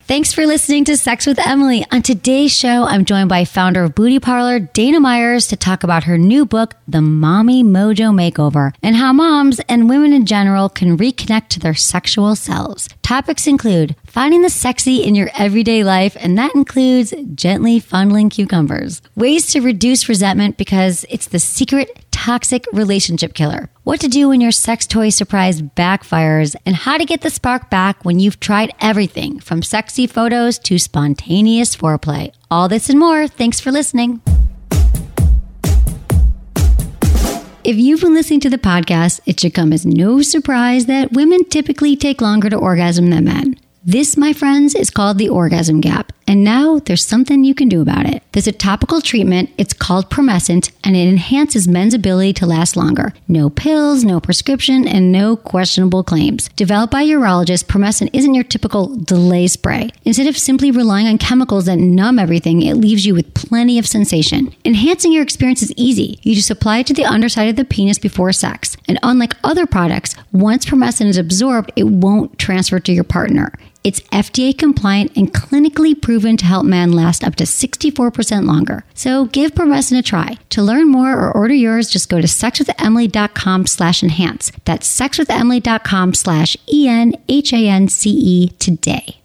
Thanks for listening to Sex with Emily. On today's show, I'm joined by founder of Booty Parlor, Dana Myers, to talk about her new book, The Mommy Mojo Makeover, and how moms and women in general can reconnect to their sexual selves. Topics include finding the sexy in your everyday life, and that includes gently fondling cucumbers. Ways to reduce resentment because it's the secret toxic relationship killer. What to do when your sex toy surprise backfires, and how to get the spark back when you've tried everything from sexy photos to spontaneous foreplay. All this and more. Thanks for listening. If you've been listening to the podcast, it should come as no surprise that women typically take longer to orgasm than men. This, my friends, is called the orgasm gap, and now there's something you can do about it. There's a topical treatment, it's called Promescent, and it enhances men's ability to last longer. No pills, no prescription, and no questionable claims. Developed by a urologist, Promescent isn't your typical delay spray. Instead of simply relying on chemicals that numb everything, it leaves you with plenty of sensation. Enhancing your experience is easy. You just apply it to the underside of the penis before sex. And unlike other products, once Promescent is absorbed, it won't transfer to your partner. It's FDA compliant and clinically proven to help men last up to 64% longer. So give Promescent a try. To learn more or order yours, just go to sexwithemily.com/enhance. That's sexwithemily.com/ENHANCE today.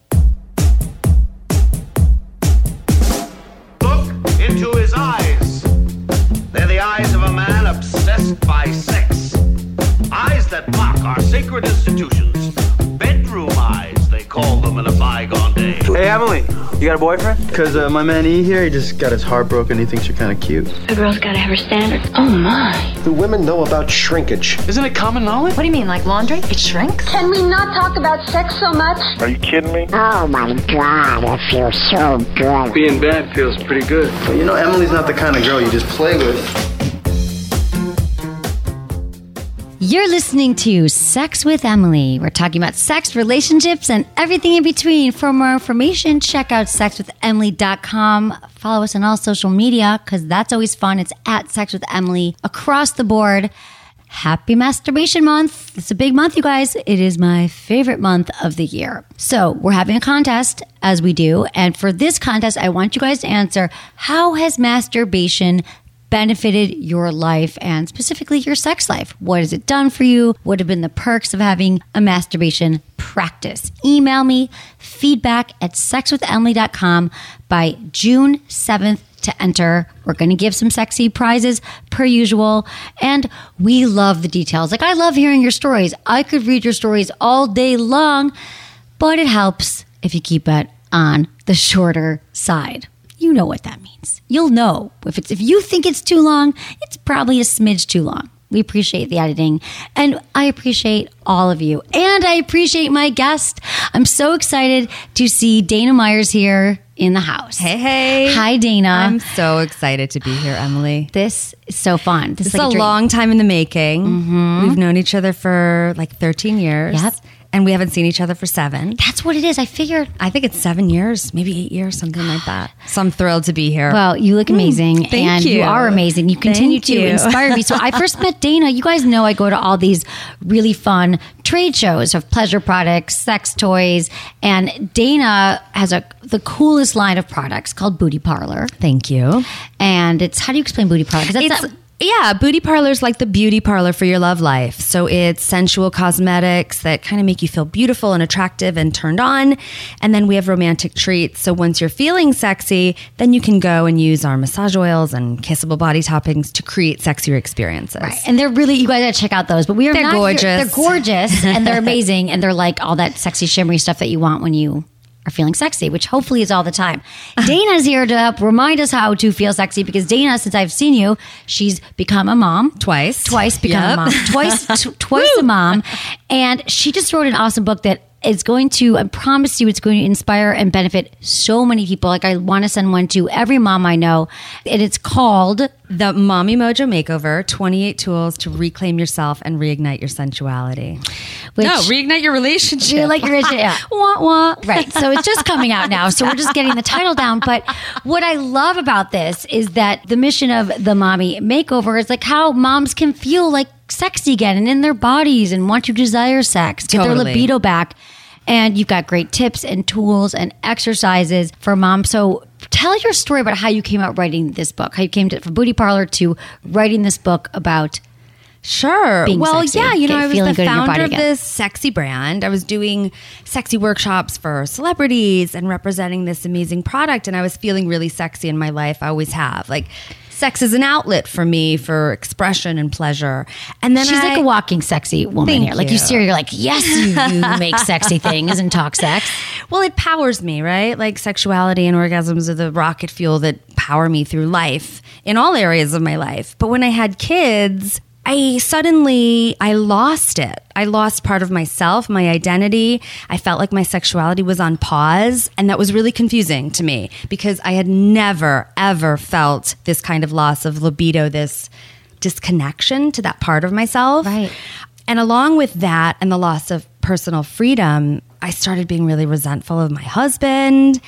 Look into his eyes. They're the eyes of a man obsessed by sex. Eyes that mock our sacred institutions. Bedroom eyes, they call them in a bygone day. Hey, Emily, you got a boyfriend? Because my man E here, he just got his heart broken. He thinks you're kind of cute. A girl's got to have her standards. Oh, my. Do women know about shrinkage? Isn't it common knowledge? What do you mean, like laundry? It shrinks? Can we not talk about sex so much? Are you kidding me? Oh my God, it feels so good. Being bad feels pretty good. But you know, Emily's not the kind of girl you just play with. You're listening to Sex with Emily. We're talking about sex, relationships, and everything in between. For more information, check out sexwithemily.com. Follow us on all social media because that's always fun. It's at Sex with Emily across the board. Happy Masturbation Month. It's a big month, you guys. It is my favorite month of the year. So we're having a contest, as we do. And for this contest, I want you guys to answer, how has masturbation benefited your life and specifically your sex life? What has it done for you? What have been the perks of having a masturbation practice? Email me feedback@sexwithemily.com by June 7th to enter. We're going to give some sexy prizes per usual. And we love the details. Like, I love hearing your stories. I could read your stories all day long, but it helps if you keep it on the shorter side. You know what that means. You'll know. If you think it's too long, it's probably a smidge too long. We appreciate the editing, and I appreciate all of you. And I appreciate my guest. I'm so excited to see Dana Myers here in the house. Hey. Hi, Dana. I'm so excited to be here, Emily. This is so fun. This is like a long time in the making. Mm-hmm. We've known each other for like 13 years. Yep. And we haven't seen each other for 7. That's what it is. I think it's 7 years, maybe 8 years, something like that. So I'm thrilled to be here. Well, you look amazing. Thank you. You are amazing. You continue to inspire me. So I first met Dana. You guys know I go to all these really fun trade shows of pleasure products, sex toys. And Dana has the coolest line of products called Booty Parlor. Thank you. And how do you explain Booty Parlor? Yeah, Booty Parlor is like the beauty parlor for your love life. So it's sensual cosmetics that kind of make you feel beautiful and attractive and turned on. And then we have romantic treats. So once you're feeling sexy, then you can go and use our massage oils and kissable body toppings to create sexier experiences. Right. And they're really, you guys gotta check out those. But they're gorgeous. They're gorgeous and they're amazing. And they're like all that sexy, shimmery stuff that you want when you are feeling sexy, which hopefully is all the time. Dana's here to help remind us how to feel sexy because Dana, since I've seen you, she's become a mom. Twice become a mom. Twice a mom. And she just wrote an awesome book that is going to, I promise you, it's going to inspire and benefit so many people. Like, I want to send one to every mom I know. And it's called The Mommy Mojo Makeover, 28 Tools to Reclaim Yourself and Reignite Your Sensuality. Reignite your relationship. Reignite your relationship, yeah. Wah, wah. Right. So it's just coming out now. So we're just getting the title down. But what I love about this is that the mission of the Mommy Makeover is like how moms can feel like sexy again and in their bodies and want to desire sex, get their libido back. And you've got great tips and tools and exercises for moms. So tell your story about how you came out writing this book, how you came from Booty Parlor to writing this book about Sure. being Well, sexy. yeah, I was Feeling the good in your body founder of again. this sexy brand. I was doing sexy workshops for celebrities and representing this amazing product. And I was feeling really sexy in my life. I always have. Like, sex is an outlet for me for expression and pleasure. And then She's like a walking sexy woman Thank here. Like you you. see her, you're like, yes, you make sexy things and talk sex. Well, it powers me, right? Like sexuality and orgasms are the rocket fuel that power me through life in all areas of my life. But when I had kids, I lost it. I lost part of myself, my identity. I felt like my sexuality was on pause. And that was really confusing to me because I had never, ever felt this kind of loss of libido, this disconnection to that part of myself. Right. And along with that and the loss of personal freedom, I started being really resentful of my husband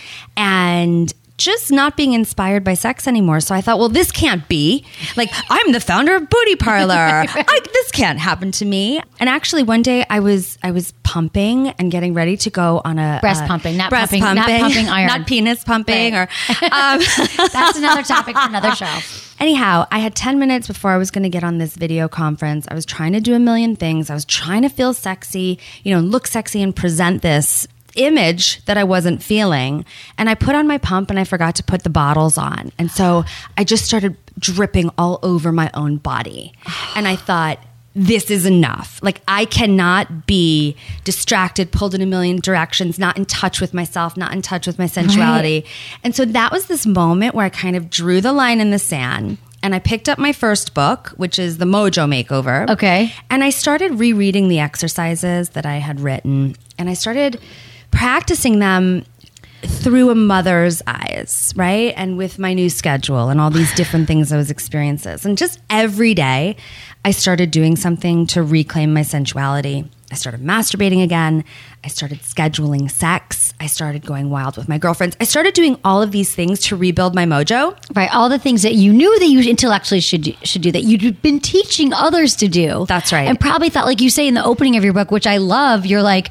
and just not being inspired by sex anymore. So I thought, well, this can't be. Like, I'm the founder of Booty Parlor. This can't happen to me. And actually, one day I was pumping and getting ready to go on a Breast pumping, not breast pumping iron. not penis pumping, Right. or That's another topic for another show. Anyhow, I had 10 minutes before I was going to get on this video conference. I was trying to do a million things. I was trying to feel sexy, look sexy and present this image that I wasn't feeling. And I put on my pump and I forgot to put the bottles on. And so I just started dripping all over my own body. And I thought, this is enough. Like, I cannot be distracted, pulled in a million directions, not in touch with myself, not in touch with my sensuality. Right. And so that was this moment where I kind of drew the line in the sand. And I picked up my first book, which is The Mojo Makeover. Okay. And I started rereading the exercises that I had written. And I started practicing them through a mother's eyes, right? And with my new schedule and all these different things I was experiencing. And just every day, I started doing something to reclaim my sensuality. I started masturbating again. I started scheduling sex. I started going wild with my girlfriends. I started doing all of these things to rebuild my mojo. Right. All the things that you knew that you intellectually should do, that you'd been teaching others to do. That's right. And probably thought, like you say in the opening of your book, which I love, you're like,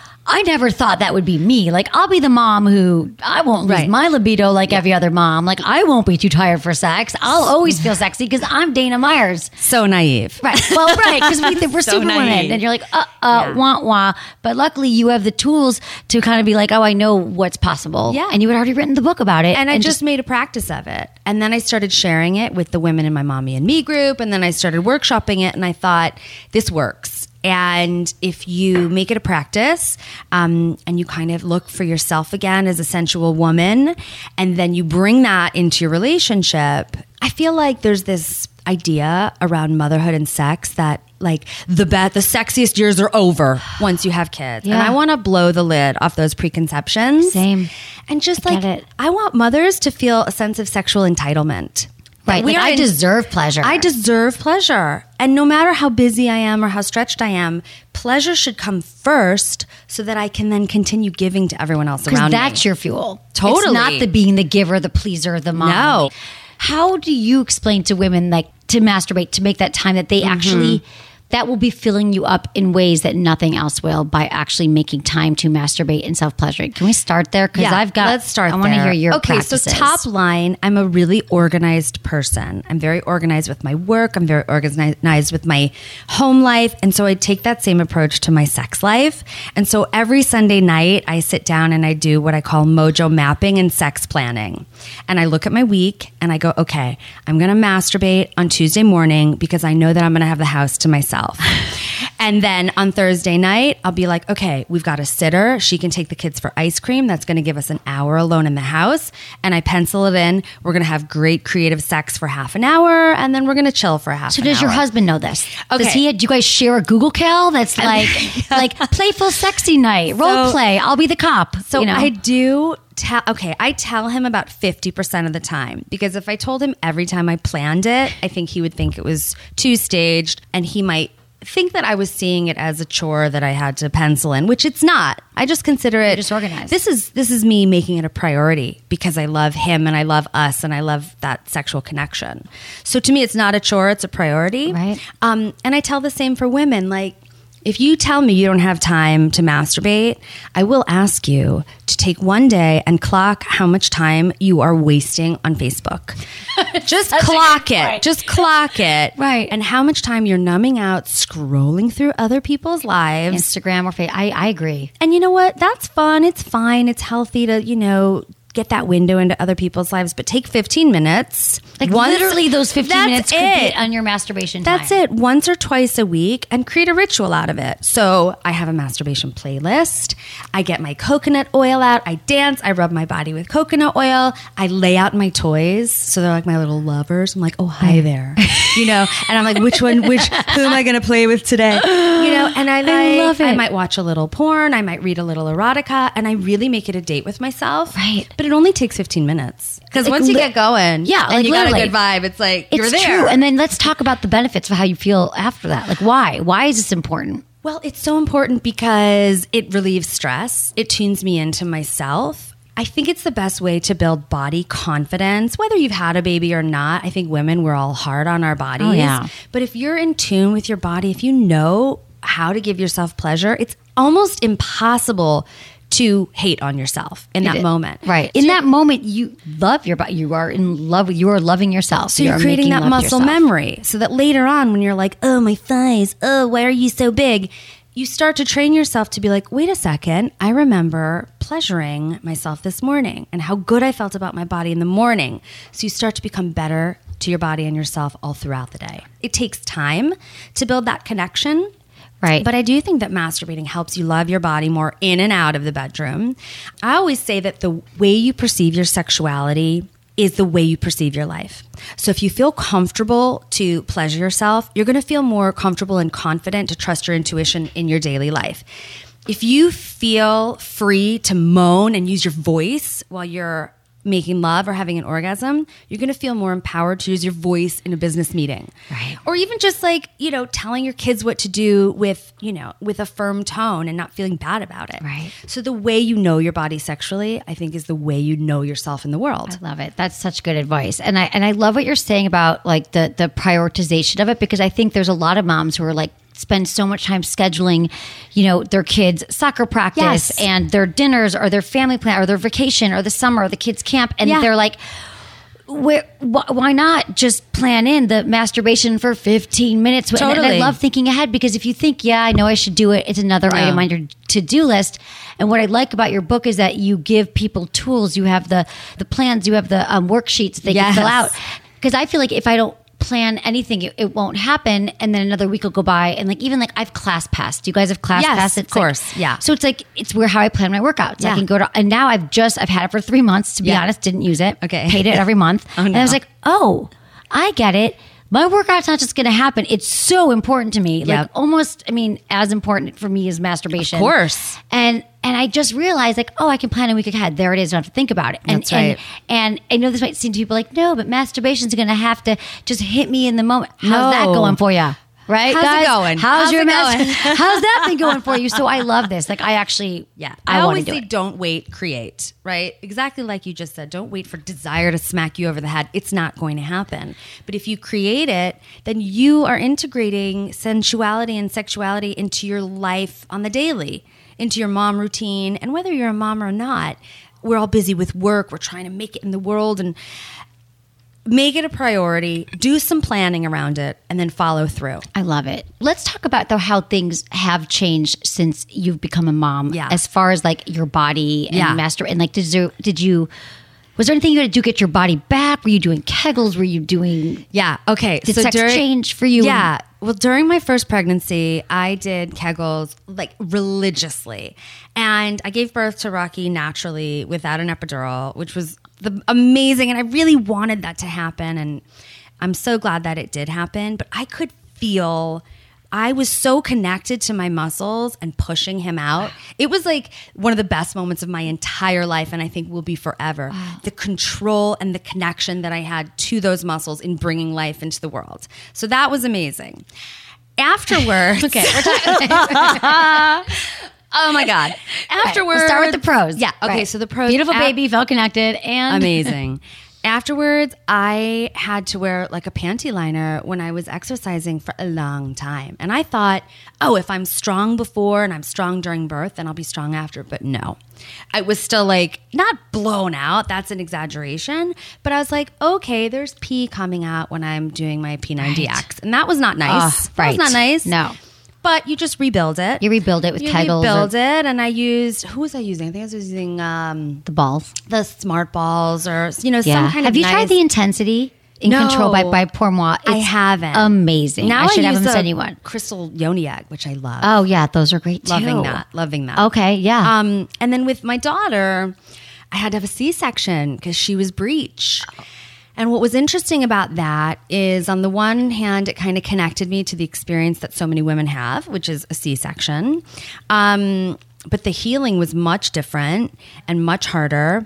I never thought that would be me. Like, I'll be the mom who, I won't lose my libido like every other mom. Like, I won't be too tired for sex. I'll always feel sexy because I'm Dana Myers. So naive. Right. Well, right. Because we're So super women. naive. And you're like, wah, wah. But luckily you have the tools to kind of be like, oh, I know what's possible. Yeah. And you had already written the book about it. And I just made a practice of it. And then I started sharing it with the women in my Mommy and Me group. And then I started workshopping it. And I thought, this works. And if you make it a practice and you kind of look for yourself again as a sensual woman, and then you bring that into your relationship, I feel like there's this idea around motherhood and sex that like the sexiest years are over once you have kids. Yeah. And I want to blow the lid off those preconceptions. Same. And just I get it. I want mothers to feel a sense of sexual entitlement. Right. Like, I deserve pleasure. I deserve pleasure. And no matter how busy I am or how stretched I am, pleasure should come first so that I can then continue giving to everyone else around me. Because that's your fuel. Totally. It's not the being the giver, the pleaser, the mom. No. How do you explain to women, like, to masturbate, to make that time that they actually, that will be filling you up in ways that nothing else will by actually making time to masturbate and self-pleasure? Can we start there? Because let's start I want to there. hear your Okay, practices. so top line, I'm a really organized person. I'm very organized with my work. I'm very organized with my home life. And so I take that same approach to my sex life. And so every Sunday night, I sit down and I do what I call mojo mapping and sex planning. And I look at my week and I go, okay, I'm going to masturbate on Tuesday morning because I know that I'm going to have the house to myself. And then on Thursday night, I'll be like, okay, we've got a sitter. She can take the kids for ice cream. That's going to give us an hour alone in the house. And I pencil it in. We're going to have great creative sex for half an hour. And then we're going to chill for half an hour. So does your husband know this? Okay. Do you guys share a Google Cal that's like, like playful sexy night, role play, I'll be the cop. So I do I tell him about 50% of the time, because if I told him every time I planned it, I think he would think it was too staged, and he might think that I was seeing it as a chore that I had to pencil in, which it's not. I just consider it disorganized. This is me making it a priority because I love him and I love us and I love that sexual connection. So to me, it's not a chore; it's a priority. Right. And I tell the same for women. Like, If you tell me you don't have time to masturbate, I will ask you to take one day and clock how much time you are wasting on Facebook. Just clock it. Just clock it. Right. And how much time you're numbing out scrolling through other people's lives. Instagram or Facebook. I agree. And you know what? That's fun. It's fine. It's healthy to, get that window into other people's lives, but take 15 minutes. Literally those 15 minutes could be it. on your masturbation time. That's it. Once or twice a week, and create a ritual out of it. So I have a masturbation playlist. I get my coconut oil out. I dance. I rub my body with coconut oil. I lay out my toys. So they're like my little lovers. I'm like, oh, hi there. And I'm like, who am I going to play with today? And I love it. I might watch a little porn. I might read a little erotica, and I really make it a date with myself. Right. But it only takes 15 minutes. Because once you get going, and you got a good vibe, it's like, you're there. It's true. And then let's talk about the benefits of how you feel after that. Like, why? Why is this important? Well, it's so important because it relieves stress. It tunes me into myself. I think it's the best way to build body confidence, whether you've had a baby or not. I think women, we're all hard on our bodies. Oh, yeah. But if you're in tune with your body, if you know how to give yourself pleasure, it's almost impossible to hate on yourself in that moment. Right. In that moment, you love your body. You are in love. You are loving yourself. So you're creating that muscle memory so that later on when you're like, oh, my thighs, oh, why are you so big? You start to train yourself to be like, wait a second, I remember pleasuring myself this morning and how good I felt about my body in the morning. So you start to become better to your body and yourself all throughout the day. It takes time to build that connection. Right. But I do think that masturbating helps you love your body more in and out of the bedroom. I always say that the way you perceive your sexuality is the way you perceive your life. So if you feel comfortable to pleasure yourself, you're going to feel more comfortable and confident to trust your intuition in your daily life. If you feel free to moan and use your voice while you're making love or having an orgasm, you're going to feel more empowered to use your voice in a business meeting. Right. Or even just like, telling your kids what to do with a firm tone and not feeling bad about it. Right. So the way you know your body sexually, I think, is the way you know yourself in the world. I love it. That's such good advice. And I love what you're saying about like the prioritization of it, because I think there's a lot of moms who are like, spend so much time scheduling, their kids' soccer practice and their dinners or their family plan or their vacation or the summer or the kids' camp. And they're like, why not just plan in the masturbation for 15 minutes? Totally. And I love thinking ahead, because if you think, I know I should do it, it's another item on your to-do list. And what I like about your book is that you give people tools. You have the plans, you have the worksheets that they can fill out. Because I feel like if I don't plan anything, it won't happen, and then another week will go by, and even I've class passed. Do you guys have class pass? Of course. So it's where how I plan my workouts. I can go to, and now I've had it for 3 months. To be honest, didn't use it. Okay, paid it every month, Oh, no. and I was like, oh, I get it. My workout's not just going to happen. It's so important to me. Yep. Almost, as important for me as masturbation. Of course. And I just realized, I can plan a week ahead. There it is. I don't have to think about it. That's right. And I know this might seem to people like, no, but masturbation's going to have to just hit me in the moment. How's that going for you? Right, How's guys? it going? How's it your going? How's that been going for you? So I love this. I actually, I want always to do say it. don't wait, create, right? Exactly like you just said. Don't wait for desire to smack you over the head. It's not going to happen. But if you create it, then you are integrating sensuality and sexuality into your life on the daily, into your mom routine. And whether you're a mom or not, we're all busy with work. We're trying to make it in the world, and make it a priority, do some planning around it, and then follow through. I love it. Let's talk about though how things have changed since you've become a mom. Yeah. As far as your body and master, and was there anything you had to do to get your body back? Were you doing Kegels? Were you doing? Yeah. Okay. Did sex change for you? Yeah. Well, during my first pregnancy, I did Kegels religiously, and I gave birth to Rocky naturally without an epidural, which was amazing. And I really wanted that to happen, and I'm so glad that it did happen. But I could feel I was so connected to my muscles and pushing him out. It was one of the best moments of my entire life, and I think will be forever. Wow. The control and the connection that I had to those muscles in bringing life into the world. So that was amazing. Afterwards... Okay, we're talking... Oh my God. Afterwards... Let's start with the pros. Yeah. Okay, so the pros... Beautiful baby, felt connected, and... Amazing. Afterwards, I had to wear like a panty liner when I was exercising for a long time. And I thought, oh, if I'm strong before and I'm strong during birth, then I'll be strong after. But no, I was still like not blown out. That's an exaggeration. But I was like, okay, there's pee coming out when I'm doing my P90X. Right. And that was not nice. That was not nice. No. But you just rebuild it. You rebuild it with Kegels. You rebuild it, and I used, who was I using? I think I was using the balls. The Smart Balls, or some kind of Have you tried the Intensity in Control by Pour Moi? I haven't. Amazing. Now I should have them use send you one. Crystal Yoni Egg, which I love. Oh, yeah, those are great too. Loving that. Okay, yeah. And then with my daughter, I had to have a C-section because she was breech. And what was interesting about that is, on the one hand, it kind of connected me to the experience that so many women have, which is a C-section. But the healing was much different and much harder.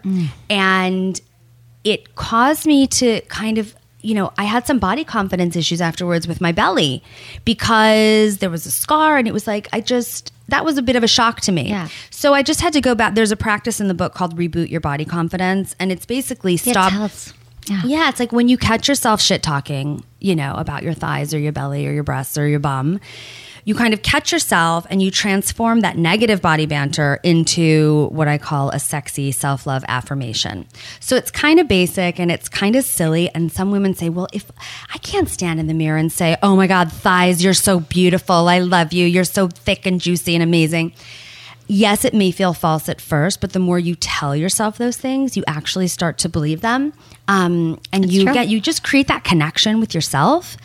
And it caused me to kind of, I had some body confidence issues afterwards with my belly because there was a scar, and it was like, that was a bit of a shock to me. Yeah. So I just had to go back. There's a practice in the book called Reboot Your Body Confidence. And it's basically stop. Yeah, it's like when you catch yourself shit talking, about your thighs or your belly or your breasts or your bum, you kind of catch yourself and you transform that negative body banter into what I call a sexy self-love affirmation. So it's kind of basic and it's kind of silly. And some women say, well, if I can't stand in the mirror and say, oh my God, thighs, you're so beautiful. I love you. You're so thick and juicy and amazing. Yes, it may feel false at first, but the more you tell yourself those things, you actually start to believe them. And you just create that connection with yourself.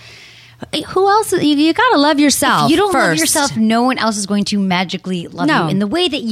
Who else? You got to love yourself. If you don't first. love yourself, no one else is going to magically love you in the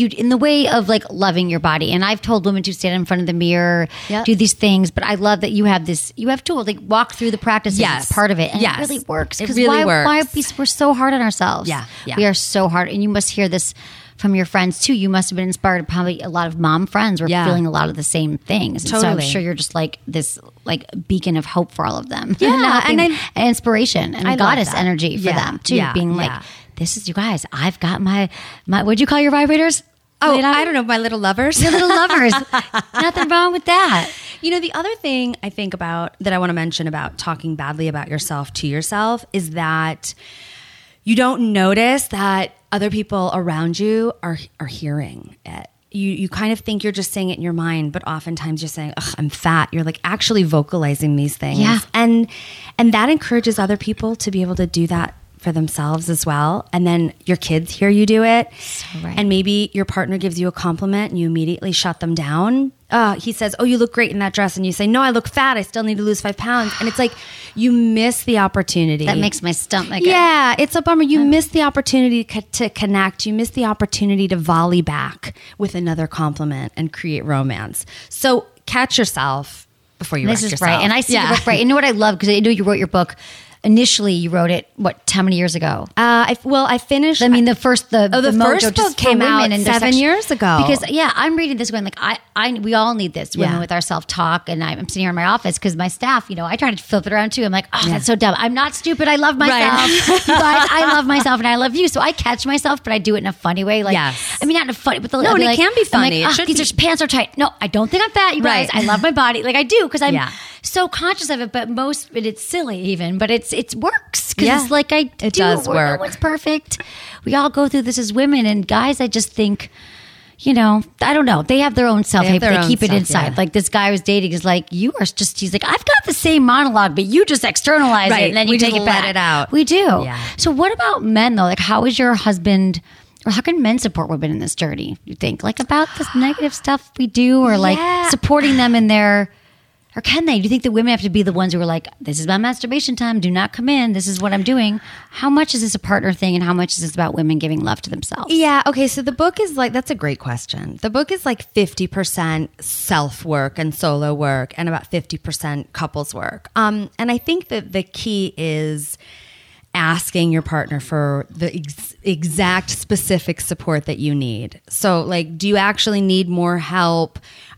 way of like loving your body. And I've told women to stand in front of the mirror, do these things. But I love that you have tools, like walk through the practices. Yes. It's part of it. And it really works. It really works. We're so hard on ourselves. Yeah. We are so hard. And you must hear this from your friends too. You must have been inspired. Probably a lot of mom friends were feeling a lot of the same things. And totally. so I'm sure you're just like this beacon of hope for all of them. Yeah, and inspiration and goddess energy for them too. Being like, yeah. This is, you guys, I've got my what'd you call your vibrators? Oh, I don't know, my little lovers. Your little lovers. Nothing wrong with that. The other thing I think about that I want to mention about talking badly about yourself to yourself is that you don't notice that other people around you are hearing it. You kind of think you're just saying it in your mind, but oftentimes you're saying, ugh, I'm fat. You're like actually vocalizing these things. Yeah. And that encourages other people to be able to do that for themselves as well. And then your kids hear you do it. So right. And maybe your partner gives you a compliment and you immediately shut them down. He says, oh, you look great in that dress. And you say, no, I look fat. I still need to lose 5 pounds. And it's like, you miss the opportunity. That makes my stomach. Yeah, it's a bummer. You miss the opportunity to connect. You miss the opportunity to volley back with another compliment and create romance. So catch yourself before you wreck yourself. This is right. And I see your book, right. And you know what I love? Because I know you wrote your book. Initially, you wrote it, how many years ago? I finished. I mean, the first Mojo book came out 7 years ago. Because I'm reading this going like, we all need this, women with our self-talk. And I'm sitting here in my office because my staff, I try to flip it around too. I'm like, that's so dumb. I'm not stupid. I love myself. Right. You guys, I love myself and I love you. So I catch myself, but I do it in a funny way. Like, I mean, not in a funny, but it can be funny. These pants are tight. No, I don't think I'm fat, you guys. I love my body. Like I do because I'm so conscious of it. But it's silly even. But it works because it's like it does work. No one's perfect. We all go through this as women, and guys, I just think, I don't know. They have their own self-hate, but they keep it inside. Yeah. Like this guy I was dating is like, he's like, I've got the same monologue, but you just externalize it and then you take it back. Let it out. We do. Yeah. So what about men though? Like how is your husband, or how can men support women in this journey, you think? Like about this negative stuff we do, or like supporting them in their... Or can they? Do you think that women have to be the ones who are like, this is my masturbation time, do not come in, this is what I'm doing? How much is this a partner thing and how much is this about women giving love to themselves? Yeah, okay, so the book is like, that's a great question. The book is like 50% self-work and solo work and about 50% couples work. And I think that the key is asking your partner for the exact specific support that you need. So like, do you actually need more help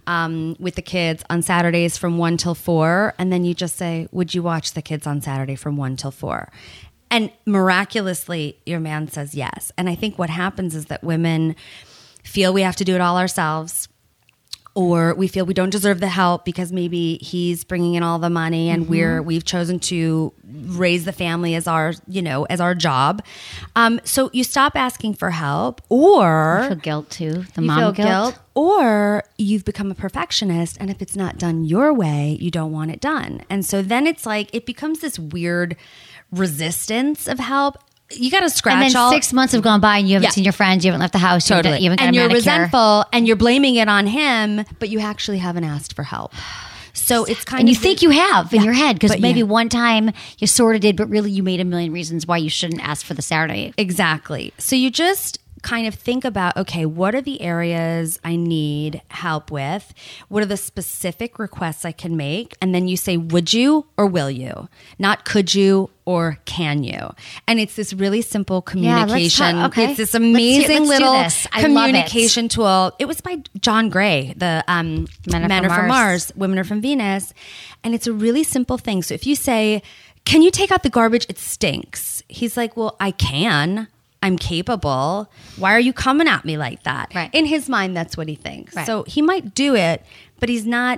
with the kids on Saturdays from 1 till 4? And then you just say, would you watch the kids on Saturday from 1 till 4? And miraculously, your man says yes. And I think what happens is that women feel we have to do it all ourselves, or we feel we don't deserve the help because maybe he's bringing in all the money and we've chosen to raise the family as our, as our job. So you stop asking for help, or You feel guilt too. The you mom feel guilt. or you've become a perfectionist, and if it's not done your way, you don't want it done. And so then it's like, it becomes this weird resistance of help. You got to scratch And then 6 months have gone by and you haven't seen your friends, you haven't left the house, Totally. you haven't got And a you're manicure. resentful and you're blaming it on him, but you actually haven't asked for help. So it's kind And of... you think you have in your head because But maybe yeah. one time you sort of did, but really you made a million reasons why you shouldn't ask for the Saturday. Exactly. So you just kind of think about, okay, what are the areas I need help with? What are the specific requests I can make? And then you say, would you or will you? Not could you or can you? And it's this really simple communication. okay. It's this amazing Let's do little this. I love it. communication tool. It was by John Gray, the Men Are From Mars, Women Are From Venus. And it's a really simple thing. So if you say, can you take out the garbage? It stinks. He's like, well, I can. I'm capable. Why are you coming at me like that? Right. In his mind, that's what he thinks. Right. So he might do it, but it's not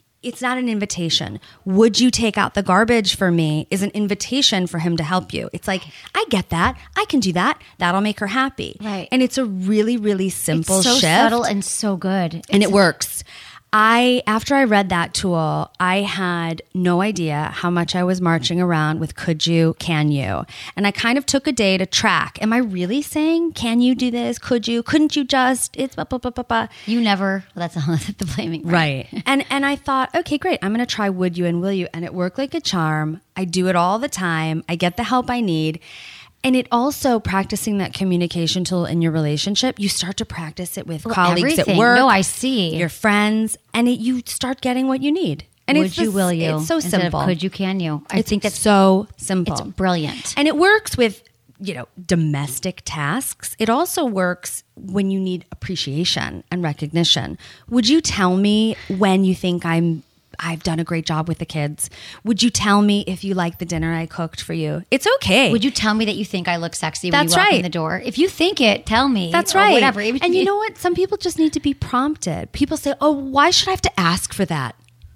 an invitation. Would you take out the garbage for me is an invitation for him to help you. It's like, I get that. I can do that. That'll make her happy. Right. And it's a really, really simple It's so shift. subtle and so good. And it works. After I read that tool, I had no idea how much I was marching around with could you, can you? And I kind of took a day to track. Am I really saying, can you do this? Could you? Couldn't you just? It's blah, blah, blah, blah, blah. You never, that's the blaming. Right. And I thought, okay, great. I'm going to try would you and will you. And it worked like a charm. I do it all the time. I get the help I need. And it also, practicing that communication tool in your relationship, you start to practice it with colleagues everything. at work. No, I see. Your friends, and you start getting what you need. And Would you, will you? It's so Instead simple. Of could you, can you? I think that's so simple. It's brilliant. And it works with, domestic tasks. It also works when you need appreciation and recognition. Would you tell me when you think I've done a great job with the kids? Would you tell me if you like the dinner I cooked for you? It's okay. Would you tell me that you think I look sexy when That's you walk in right. the door? If you think it, tell me. That's or right. Whatever. And you know what? Some people just need to be prompted. People say, oh, why should I have to ask for that?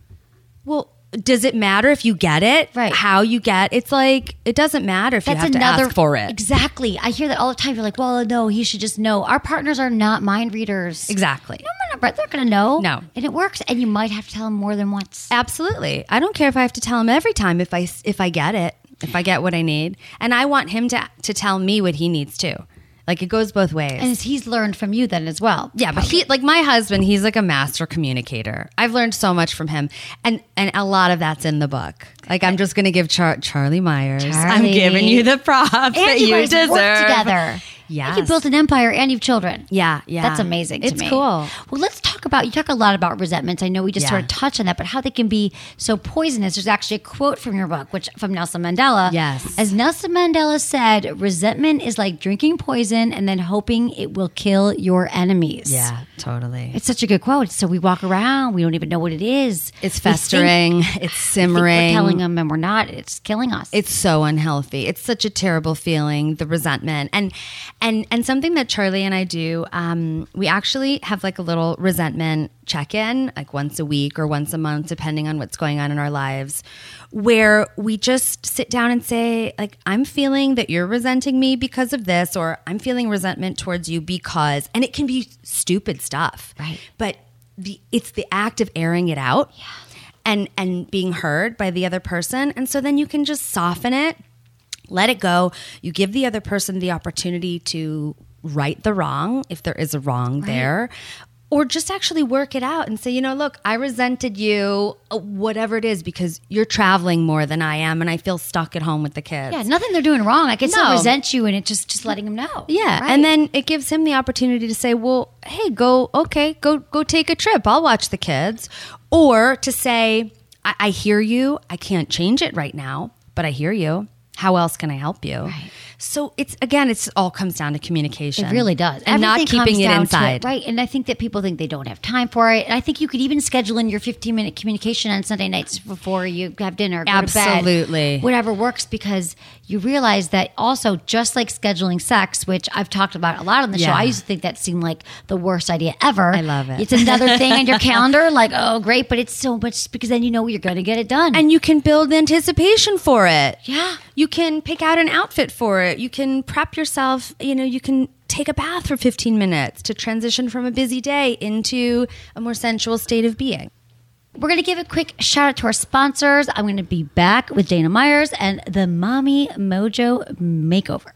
Well, does it matter if you get it? Right. How you get? It's like, it doesn't matter if you have to ask for it. Exactly. I hear that all the time. You're like, well, no, he should just know. Our partners are not mind readers. Exactly. No, they're going to know. No. And it works. And you might have to tell them more than once. Absolutely. I don't care if I have to tell him every time if I get it, if I get what I need. And I want him to tell me what he needs too. Like, it goes both ways. And he's learned from you then as well. Yeah, but my husband, he's like a master communicator. I've learned so much from him. And a lot of that's in the book. Like, I'm just going to give Charlie Myers. I'm giving you the props And that you you guys deserve. work together. Yes. You built an empire and you've children. Yeah. That's amazing to It's me. cool. Well, let's talk about, you talk a lot about resentments. I know we just Yeah. sort of touched on that, but how they can be so poisonous. There's actually a quote from your book, from Nelson Mandela. Yes. As Nelson Mandela said, resentment is like drinking poison and then hoping it will kill your enemies. Yeah, totally. It's such a good quote. So we walk around, we don't even know what it is. It's We think- festering. It's we think simmering. we're telling them and we're not. It's killing us. It's so unhealthy. It's such a terrible feeling, the resentment. And something that Charlie and I do, we actually have like a little resentment check-in, like once a week or once a month, depending on what's going on in our lives, where we just sit down and say, like, I'm feeling that you're resenting me because of this, or I'm feeling resentment towards you because, and it can be stupid stuff. Right. But it's the act of airing it out. Yeah. And being heard by the other person. And so then you can just soften it, let it go. You give the other person the opportunity to right the wrong, if there is a wrong there, or just actually work it out and say, look, I resented you, whatever it is, because you're traveling more than I am and I feel stuck at home with the kids. yeah, nothing they're doing wrong. I can still No. resent you and it's just letting them know. Yeah, Right. and then it gives him the opportunity to say, well, hey, go take a trip. I'll watch the kids. Or to say, I hear you. I can't change it right now, but I hear you. How else can I help you? Right. So it's all comes down to communication. It really does. And not Everything keeping comes it down to inside. right. And I think that people think they don't have time for it. And I think you could even schedule in your 15-minute communication on Sunday nights before you have dinner, go Absolutely. to bed, whatever works, because you realize that also, just like scheduling sex, which I've talked about a lot on the show, Yeah. I used to think that seemed like the worst idea ever. I love it. It's another thing on your calendar, like, oh, great, but it's so much, because then you know you're going to get it done. And you can build anticipation for it. Yeah. You can pick out an outfit for it. You can prep yourself. You can take a bath for 15 minutes to transition from a busy day into a more sensual state of being. We're going to give a quick shout out to our sponsors. I'm going to be back with Dana Myers and the Mommy Mojo Makeover.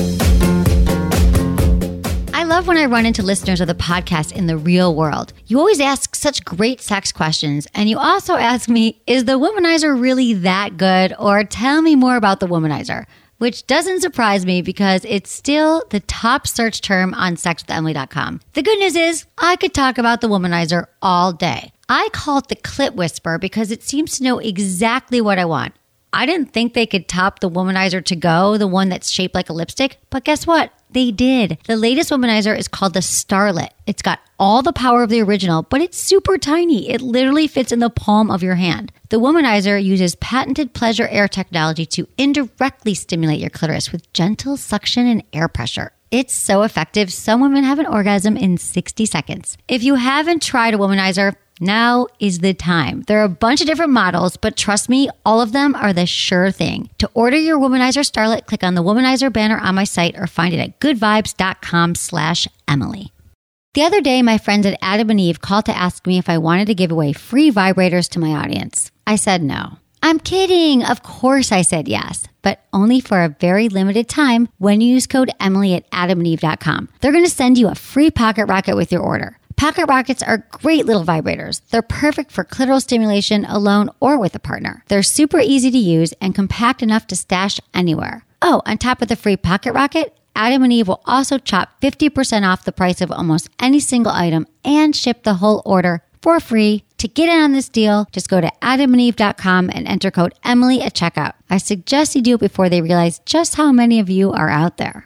I love when I run into listeners of the podcast in the real world. You always ask such great sex questions, and you also ask me, is the womanizer really that good? Or tell me more about the womanizer, which doesn't surprise me because it's still the top search term on sexwithemily.com. The good news is I could talk about the womanizer all day. I call it the clit whisper because it seems to know exactly what I want. I didn't think they could top the Womanizer To Go, the one that's shaped like a lipstick, but guess what? They did. The latest womanizer is called the Starlet. It's got all the power of the original, but it's super tiny. It literally fits in the palm of your hand. The womanizer uses patented pleasure air technology to indirectly stimulate your clitoris with gentle suction and air pressure. It's so effective, some women have an orgasm in 60 seconds. If you haven't tried a womanizer, now is the time. There are a bunch of different models, but trust me, all of them are the sure thing. To order your Womanizer Starlet, click on the Womanizer banner on my site or find it at goodvibes.com/Emily. The other day, my friends at Adam and Eve called to ask me if I wanted to give away free vibrators to my audience. I said no. I'm kidding. Of course I said yes, but only for a very limited time when you use code Emily at adamandeve.com. They're going to send you a free pocket rocket with your order. Pocket rockets are great little vibrators. They're perfect for clitoral stimulation alone or with a partner. They're super easy to use and compact enough to stash anywhere. Oh, on top of the free pocket rocket, Adam and Eve will also chop 50% off the price of almost any single item and ship the whole order for free. To get in on this deal, just go to adamandeve.com and enter code Emily at checkout. I suggest you do it before they realize just how many of you are out there.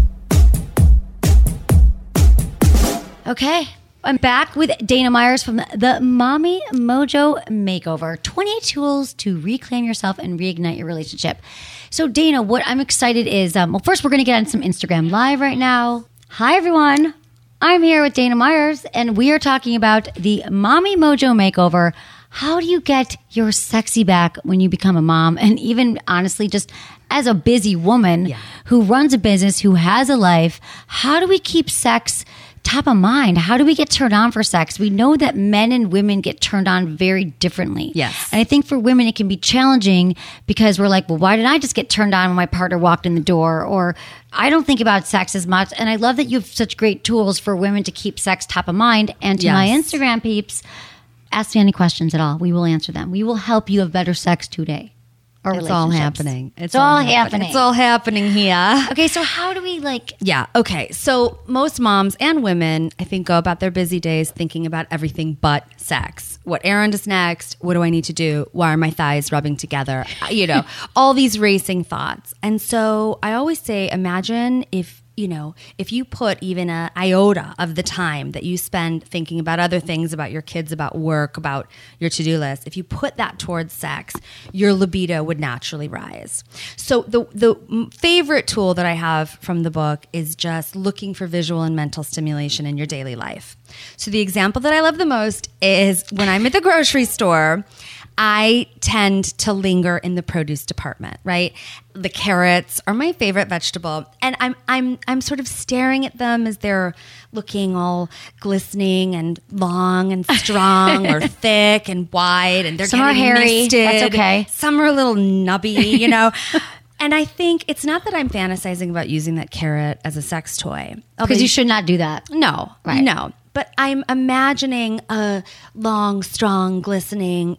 Okay. I'm back with Dana Myers from the Mommy Mojo Makeover. 28 tools to reclaim yourself and reignite your relationship. So Dana, what I'm excited is, well, first we're going to get on some Instagram Live right now. Hi, everyone. I'm here with Dana Myers, and we are talking about the Mommy Mojo Makeover. How do you get your sexy back when you become a mom? And even honestly, just as a busy woman who runs a business, who has a life, how do we keep sex top of mind? How do we get turned on for sex? We know that men and women get turned on very differently. Yes. And I think for women, it can be challenging because we're like, well, why did I just get turned on when my partner walked in the door? Or I don't think about sex as much. And I love that you have such great tools for women to keep sex top of mind. And to my Instagram peeps, ask me any questions at all. We will answer them. We will help you have better sex today. It's all happening. It's all happening. It's all happening here. Okay, so how do we Yeah, okay. So most moms and women, I think, go about their busy days thinking about everything but sex. What errand is next? What do I need to do? Why are my thighs rubbing together? All these racing thoughts. And so I always say, imagine if you put even an iota of the time that you spend thinking about other things, about your kids, about work, about your to-do list, if you put that towards sex, your libido would naturally rise. So the favorite tool that I have from the book is just looking for visual and mental stimulation in your daily life. So the example that I love the most is when I'm at the grocery store, I tend to linger in the produce department, right? The carrots are my favorite vegetable, and I'm sort of staring at them as they're looking all glistening and long and strong, or thick and wide, and they're some getting are hairy. misted. That's okay. Some are a little nubby, And I think it's not that I'm fantasizing about using that carrot as a sex toy, because you should not do that. No, Right. No. But I'm imagining a long, strong, glistening,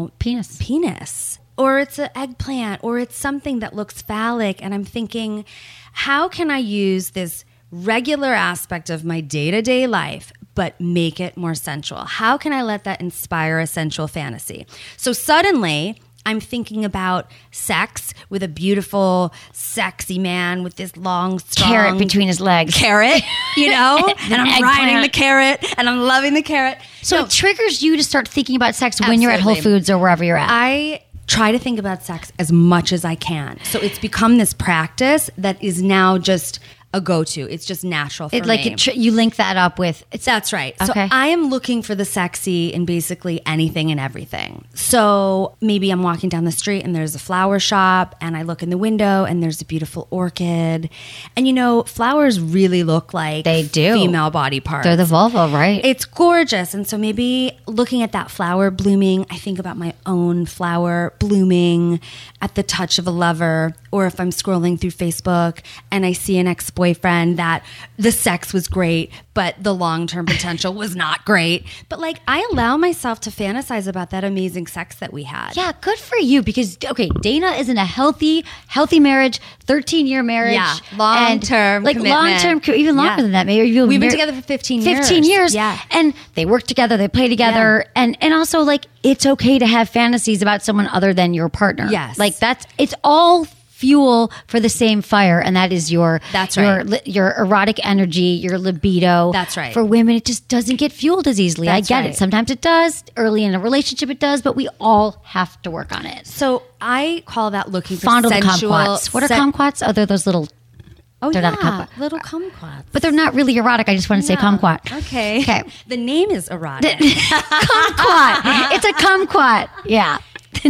penis. Or it's an eggplant, or it's something that looks phallic. And I'm thinking, how can I use this regular aspect of my day-to-day life, but make it more sensual? How can I let that inspire a sensual fantasy? So suddenly, I'm thinking about sex with a beautiful, sexy man with this long, strong Carrot between his legs. Carrot, you know, and I'm riding eggplant. the carrot and I'm loving the carrot. So it triggers you to start thinking about sex when you're at Whole Absolutely. Foods or wherever you're at. I try to think about sex as much as I can. So it's become this practice that is now just a go-to. It's just natural for me. You link that up with That's right. Okay. So I am looking for the sexy in basically anything and everything. So maybe I'm walking down the street and there's a flower shop and I look in the window and there's a beautiful orchid. And you know, flowers really look like They do. female body parts. they're the vulva, right? It's gorgeous. And so maybe looking at that flower blooming, I think about my own flower blooming at the touch of a lover. Or if I'm scrolling through Facebook and I see an ex-boyfriend that the sex was great, but the long-term potential was not great. But like, I allow myself to fantasize about that amazing sex that we had. Yeah, good for you because Dana is in a healthy marriage, 13-year marriage. Yeah, long-term like commitment. long-term, even longer Yeah. than that. Maybe We've been together for 15 years. 15 years. Yeah. And they work together, they play together, and also like it's okay to have fantasies about someone other than your partner. Yes. Like it's all fuel for the same fire, and that is your your erotic energy, your libido. That's right. For women, it just doesn't get fueled as easily. That's I get right. it. Sometimes it does. Early in a relationship, it does, but we all have to work on it. So I call that looking for Fondle the sensual. kumquats. What are kumquats? Oh, they're those little. Oh, They're yeah, not a kumquat. little kumquats. But they're not really erotic. I just want to say kumquat. Okay. Okay. The name is erotic. Kumquat. It's a kumquat. Yeah. So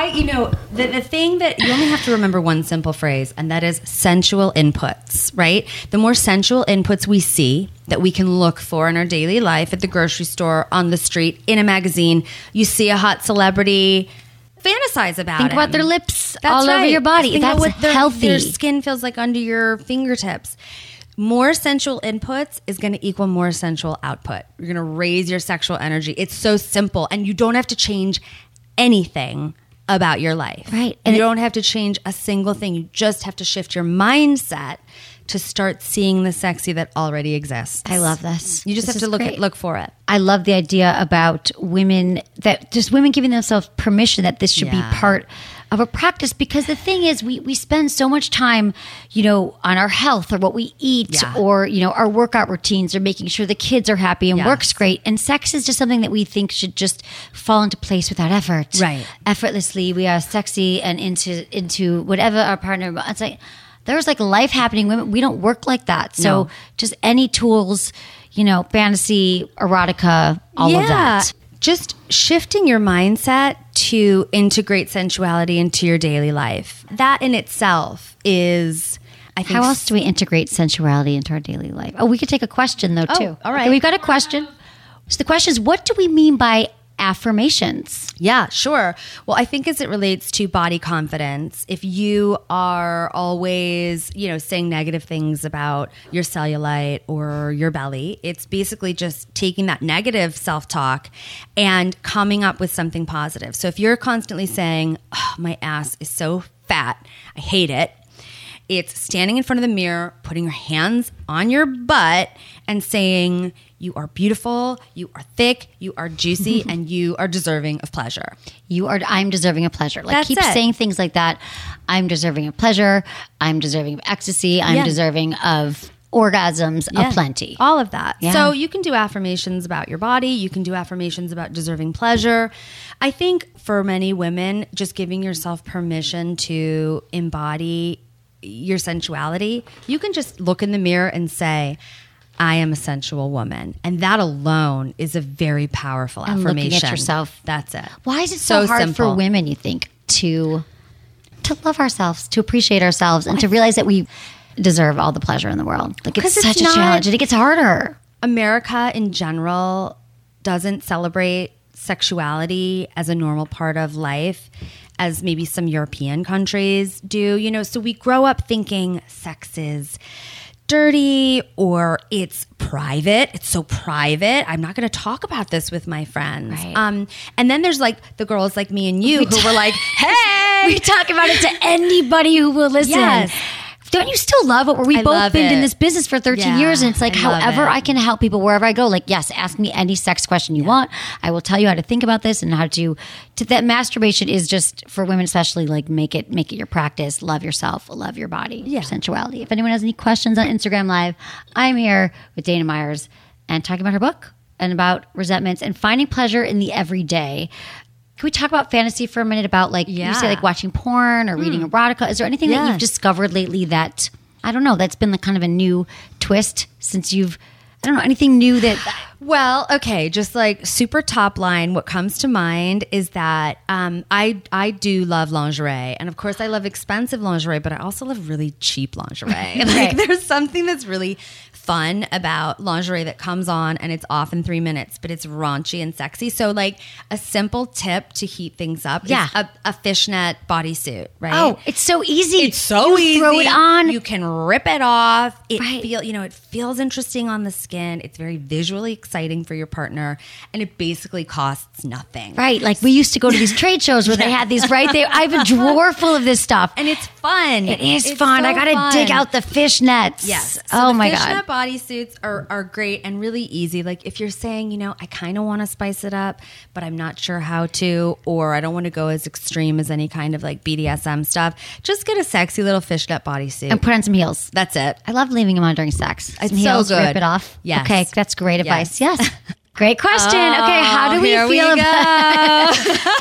the thing that you only have to remember one simple phrase, and that is sensual inputs, right? The more sensual inputs we see that we can look for in our daily life, at the grocery store, on the street, in a magazine, you see a hot celebrity, fantasize about Think it. about their lips That's all over right. your body. Think about That's what healthy. Their skin feels like under your fingertips. More sensual inputs is going to equal more sensual output. You're going to raise your sexual energy. It's so simple, and you don't have to change anything about your life. Right. And And you don't have to change a single thing. You just have to shift your mindset to start seeing the sexy that already exists. I love this. You just This have to is great. look for it. I love the idea about women giving themselves permission that this should be Yeah. part of a practice, because the thing is we spend so much time, on our health or what we eat Yeah. or, our workout routines or making sure the kids are happy and Yes. works great. And sex is just something that we think should just fall into place without effort. Right. Effortlessly. We are sexy and into whatever our partner, it's like, there's like life happening. Women, we don't work like that. So No. just any tools, fantasy, erotica, all of that. Just shifting your mindset to integrate sensuality into your daily life. That in itself is, I think. How else do we integrate sensuality into our daily life? Oh, we could take a question though too. all right. Okay, we've got a question. So the question is, what do we mean by affirmations? Yeah, sure. Well, I think as it relates to body confidence, if you are always, saying negative things about your cellulite or your belly, it's basically just taking that negative self-talk and coming up with something positive. So if you're constantly saying, oh, my ass is so fat, I hate it, it's standing in front of the mirror, putting your hands on your butt and saying, you are beautiful, you are thick, you are juicy, and you are deserving of pleasure. I'm deserving of pleasure. Like That's keep it. saying things like that. I'm deserving of pleasure. I'm deserving of ecstasy. I'm Yeah. deserving of orgasms aplenty. All of that. Yeah. So you can do affirmations about your body. You can do affirmations about deserving pleasure. I think for many women, just giving yourself permission to embody your sensuality, you can just look in the mirror and say, I am a sensual woman. And that alone is a very powerful And affirmation. looking at yourself. That's it. Why is it so hard simple. for women, you think, to love ourselves, to appreciate ourselves, and to realize that we deserve all the pleasure in the world? Like it's 'Cause it's such a not- challenge, and it gets harder. America in general doesn't celebrate sexuality as a normal part of life as maybe some European countries do. So we grow up thinking sex is dirty or it's private. It's so private. I'm not going to talk about this with my friends. Right. And then there's like the girls like me and you who were like, hey, We talk about it to anybody who will listen. Yes. don't you still love it? Where we've both been in this business for 13 years, and it's like, however I can help people wherever I go. Like, yes, ask me any sex question you want. I will tell you how to think about this and how to that masturbation is just for women, especially, like make it your practice. Love yourself, love your body, your sensuality. If anyone has any questions on Instagram Live, I'm here with Dana Myers and talking about her book and about resentments and finding pleasure in the everyday. Can we talk about fantasy for a minute about you say like watching porn or reading erotica? Is there anything that you've discovered lately that, I don't know, that's been the kind of a new twist since anything new that... Well, okay, just like super top line, what comes to mind is that I do love lingerie. And of course, I love expensive lingerie, but I also love really cheap lingerie. Like, there's something that's really fun about lingerie that comes on and it's off in 3 minutes, but it's raunchy and sexy. So like a simple tip to heat things up is a fishnet bodysuit, right? Oh, it's so easy. It's so easy. Throw it on. You can rip it off. It feels interesting on the skin. It's very visually exciting for your partner, and it basically costs nothing. Right. Like we used to go to these trade shows where they had these right there. I have a drawer full of this stuff. And it's fun. It's fun. So I got to dig out the fishnets. Yes. So my God. Fishnet bodysuits are great and really easy. Like if you're saying, I kind of want to spice it up, but I'm not sure how to, or I don't want to go as extreme as any kind of like BDSM stuff, just get a sexy little fishnet bodysuit. And put on some heels. That's it. I love leaving them on during sex. It's some heels, so good. Rip it off. Yes. Okay, that's great advice. Yes. Great question. Okay, how do we feel about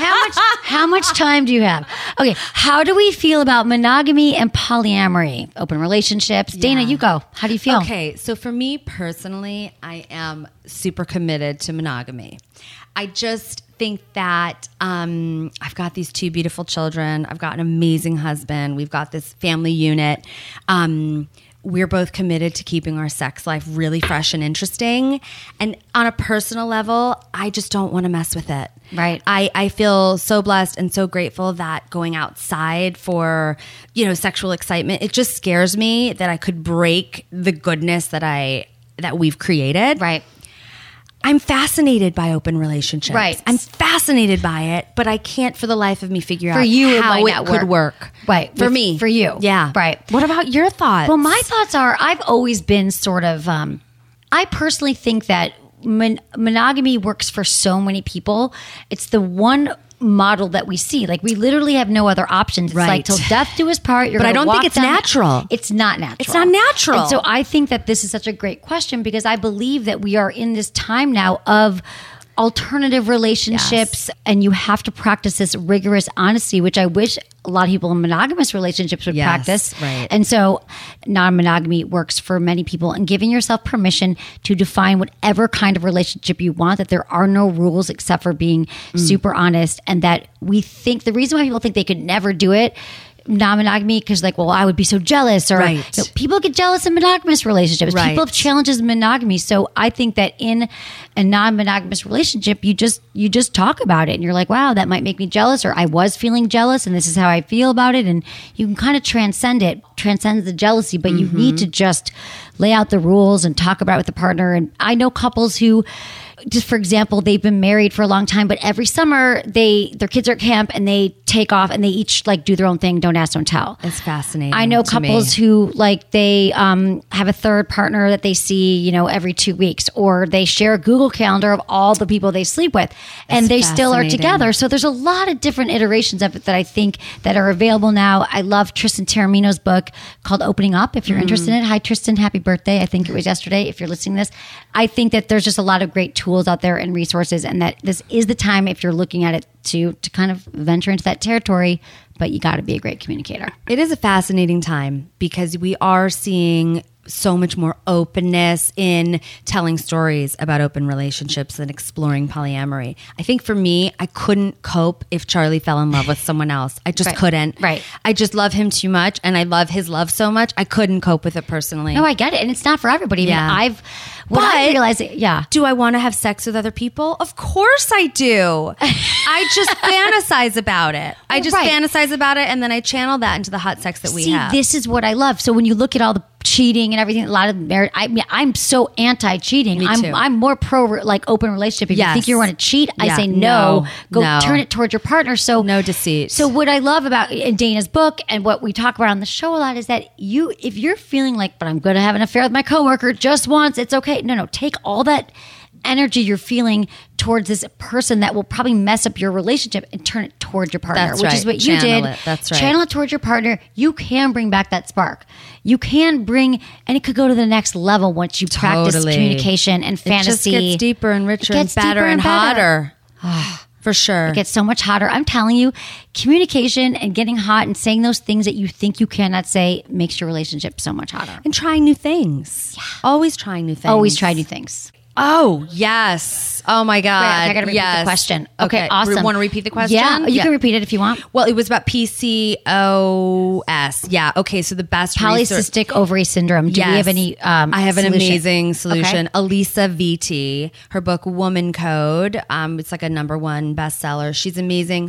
how much time do you have? Okay, how do we feel about monogamy and polyamory, open relationships? Dana, you go. How do you feel? Okay, so for me personally, I am super committed to monogamy. I just think that I've got these 2 beautiful children. I've got an amazing husband. We've got this family unit. We're both committed to keeping our sex life really fresh and interesting. And on a personal level, I just don't want to mess with it. Right. I feel so blessed and so grateful that going outside for, sexual excitement, it just scares me that I could break the goodness that we've created. Right. I'm fascinated by open relationships. Right. I'm fascinated by it, but I can't for the life of me figure out how it could work. Right. For me. For you. Yeah. Right. What about your thoughts? Well, my thoughts are I've always been sort of, I personally think that monogamy works for so many people. It's the one model that we see. Like we literally have no other options. It's like till death do us part. But I don't think it's natural. It's not natural. It's not natural. And so I think that this is such a great question because I believe that we are in this time now of alternative relationships, and you have to practice this rigorous honesty, which I wish a lot of people in monogamous relationships would practice. Right. And so non-monogamy works for many people, and giving yourself permission to define whatever kind of relationship you want, that there are no rules except for being super honest, and that we think the reason why people think they could never do it non-monogamy because I would be so jealous, or people get jealous in monogamous relationships. Right. People have challenges in monogamy. So I think that in a non-monogamous relationship, you just talk about it and you're like, wow, that might make me jealous, or I was feeling jealous and this is how I feel about it. And you can kind of transcend the jealousy, but you need to just lay out the rules and talk about it with the partner. And I know couples who, just for example, they've been married for a long time, but every summer their kids are at camp and they take off and they each do their own thing. Don't ask, don't tell. It's fascinating. I know couples who they have a third partner that they see, every 2 weeks, or they share a Google Calendar of all the people they sleep with, and they still are together. So there's a lot of different iterations of it that I think that are available now. I love Tristan Taormino's book called Opening Up. If you're interested in it, hi Tristan, happy birthday. I think it was yesterday. If you're listening to this, I think that there's just a lot of great tools out there and resources, and that this is the time, if you're looking at it, to kind of venture into that territory, but you got to be a great communicator. It is a fascinating time because we are seeing so much more openness in telling stories about open relationships and exploring polyamory. I think for me, I couldn't cope if Charlie fell in love with someone else. I just couldn't. Right. I just love him too much, and I love his love so much. I couldn't cope with it personally. No, I get it. And it's not for everybody. Yeah. I mean, What I But- realize, Do I want to have sex with other people? Of course I do. I just fantasize about it. I just Right. fantasize about it, and then I channel that into the hot sex that we See, have. this is what I love. So when you look at all the cheating and everything, a lot of marriage, I'm so anti-cheating. Me too. I'm more pro like open relationship. If you Yes. think you want to cheat, I Yeah. say no. Go No. turn it towards your partner. So No deceit. So what I love about in Dana's book and what we talk about on the show a lot is that if you're feeling like, but I'm going to have an affair with my coworker just once, it's okay. No, take all that energy you're feeling towards this person that will probably mess up your relationship and turn it towards your partner, That's which right. is what you Channel did. it. That's right. Channel it towards your partner. You can bring back that spark. You can bring, and it could go to the next level once you practice Totally. communication and fantasy. It just gets deeper and richer It and gets better deeper and and better. hotter. For sure. It gets so much hotter. I'm telling you, communication and getting hot and saying those things that you think you cannot say makes your relationship so much hotter. And trying new things. Always trying new things. Always try new things. Oh, yes. Oh, my God. Wait, I gotta repeat yes. the question. Okay, awesome. Want to repeat the question? Yeah, you can repeat it if you want. Well, it was about PCOS. Yeah. Okay. So the best research- Polycystic ovary syndrome. Do we Yes. have any I have an solution? amazing solution. Okay. Elisa Vitti, her book Woman Code. It's like a #1 bestseller. She's amazing.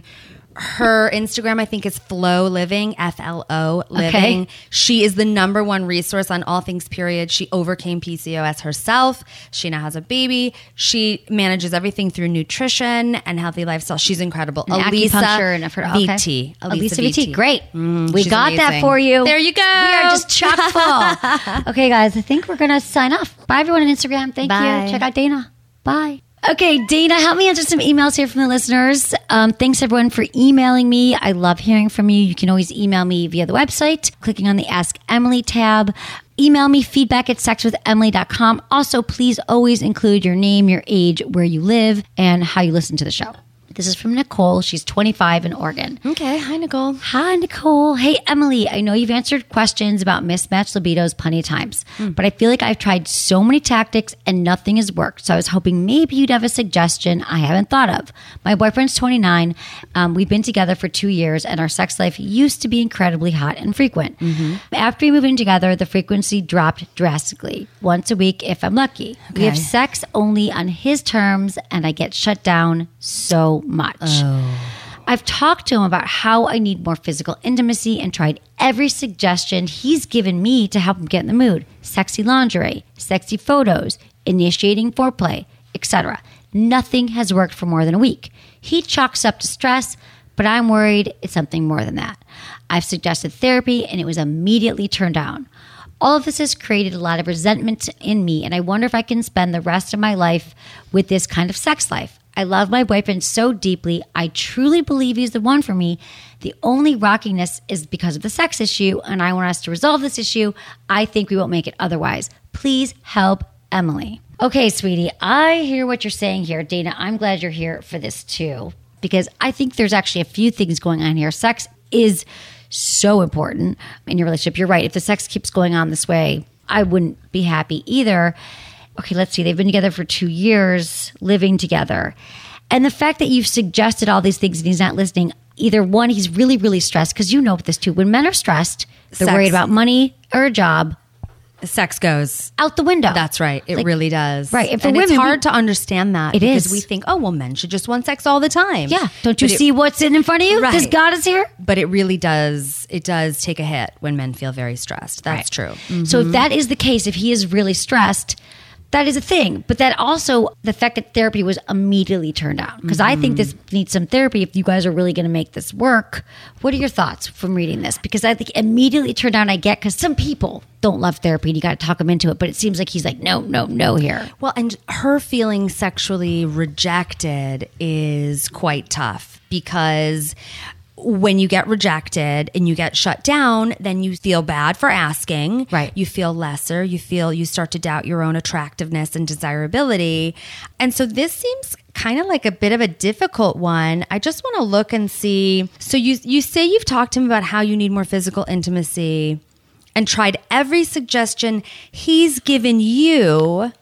Her Instagram, I think, is Flow Living, FLO Living. Okay. She is the #1 resource on all things period. She overcame PCOS herself. She now has a baby. She manages everything through nutrition and healthy lifestyle. She's incredible. And Elisa acupuncture and I've heard- okay. Vitti. Elisa Vitti. Great. We she's got that amazing. for you. There you go. We are just chock full. Okay, guys, I think we're going to sign off. Bye, everyone on Instagram. Thank Bye. you. Check out Dana. Bye. Okay, Dana, help me answer some emails here from the listeners. Thanks, everyone, for emailing me. I love hearing from you. You can always email me via the website, clicking on the Ask Emily tab. Email me feedback@sexwithemily.com. Also, please always include your name, your age, where you live, and how you listen to the show. This is from Nicole. She's 25 in Oregon. Okay. Hi, Nicole. Hi, Nicole. Hey, Emily. I know you've answered questions about mismatched libidos plenty of times, but I feel like I've tried so many tactics and nothing has worked. So I was hoping maybe you'd have a suggestion I haven't thought of. My boyfriend's 29. We've been together for 2 years, and our sex life used to be incredibly hot and frequent. After we moved in together, the frequency dropped drastically, once a week if I'm lucky. We have sex only on his terms, and I get shut down so much. I've talked to him about how I need more physical intimacy and tried every suggestion he's given me to help him get in the mood. Sexy lingerie, sexy photos, initiating foreplay, etc. Nothing has worked for more than a week. He chalks up to stress, but I'm worried it's something more than that. I've suggested therapy and it was immediately turned down. All of this has created a lot of resentment in me, and I wonder if I can spend the rest of my life with this kind of sex life. I love my boyfriend so deeply. I truly believe he's the one for me. The only rockiness is because of the sex issue, and I want us to resolve this issue. I think we won't make it otherwise. Please help Emily. Okay, sweetie, I hear what you're saying here. Dana, I'm glad you're here for this too, because I think there's actually a few things going on here. Sex is so important in your relationship. You're right. If the sex keeps going on this way, I wouldn't be happy either. Okay, let's see. They've been together for 2 years, living together. And the fact that you've suggested all these things and he's not listening, either one, he's really, really stressed, because you know this too. When men are stressed, they're Sex. worried about money or a job, Sex goes out the window. That's right. It really does. Right. And for it's women, hard to understand that. It because is. we think, oh, well, men should just want sex all the time. Yeah. Don't you But see what's in front of you? Right. This God is here. But it really does. It does take a hit when men feel very stressed. That's true. So if that is the case, if he is really stressed, that is a thing. But that also, the fact that therapy was immediately turned down. Because I think this needs some therapy if you guys are really going to make this work. What are your thoughts from reading this? Because I think immediately turned down, I get, because some people don't love therapy and you got to talk them into it. But it seems like he's like, no here. Well, and her feeling sexually rejected is quite tough, because when you get rejected and you get shut down, then you feel bad for asking. Right. You feel lesser. You start to doubt your own attractiveness and desirability. And so this seems kind of like a bit of a difficult one. I just want to look and see. So you say you've talked to him about how you need more physical intimacy and tried every suggestion he's given you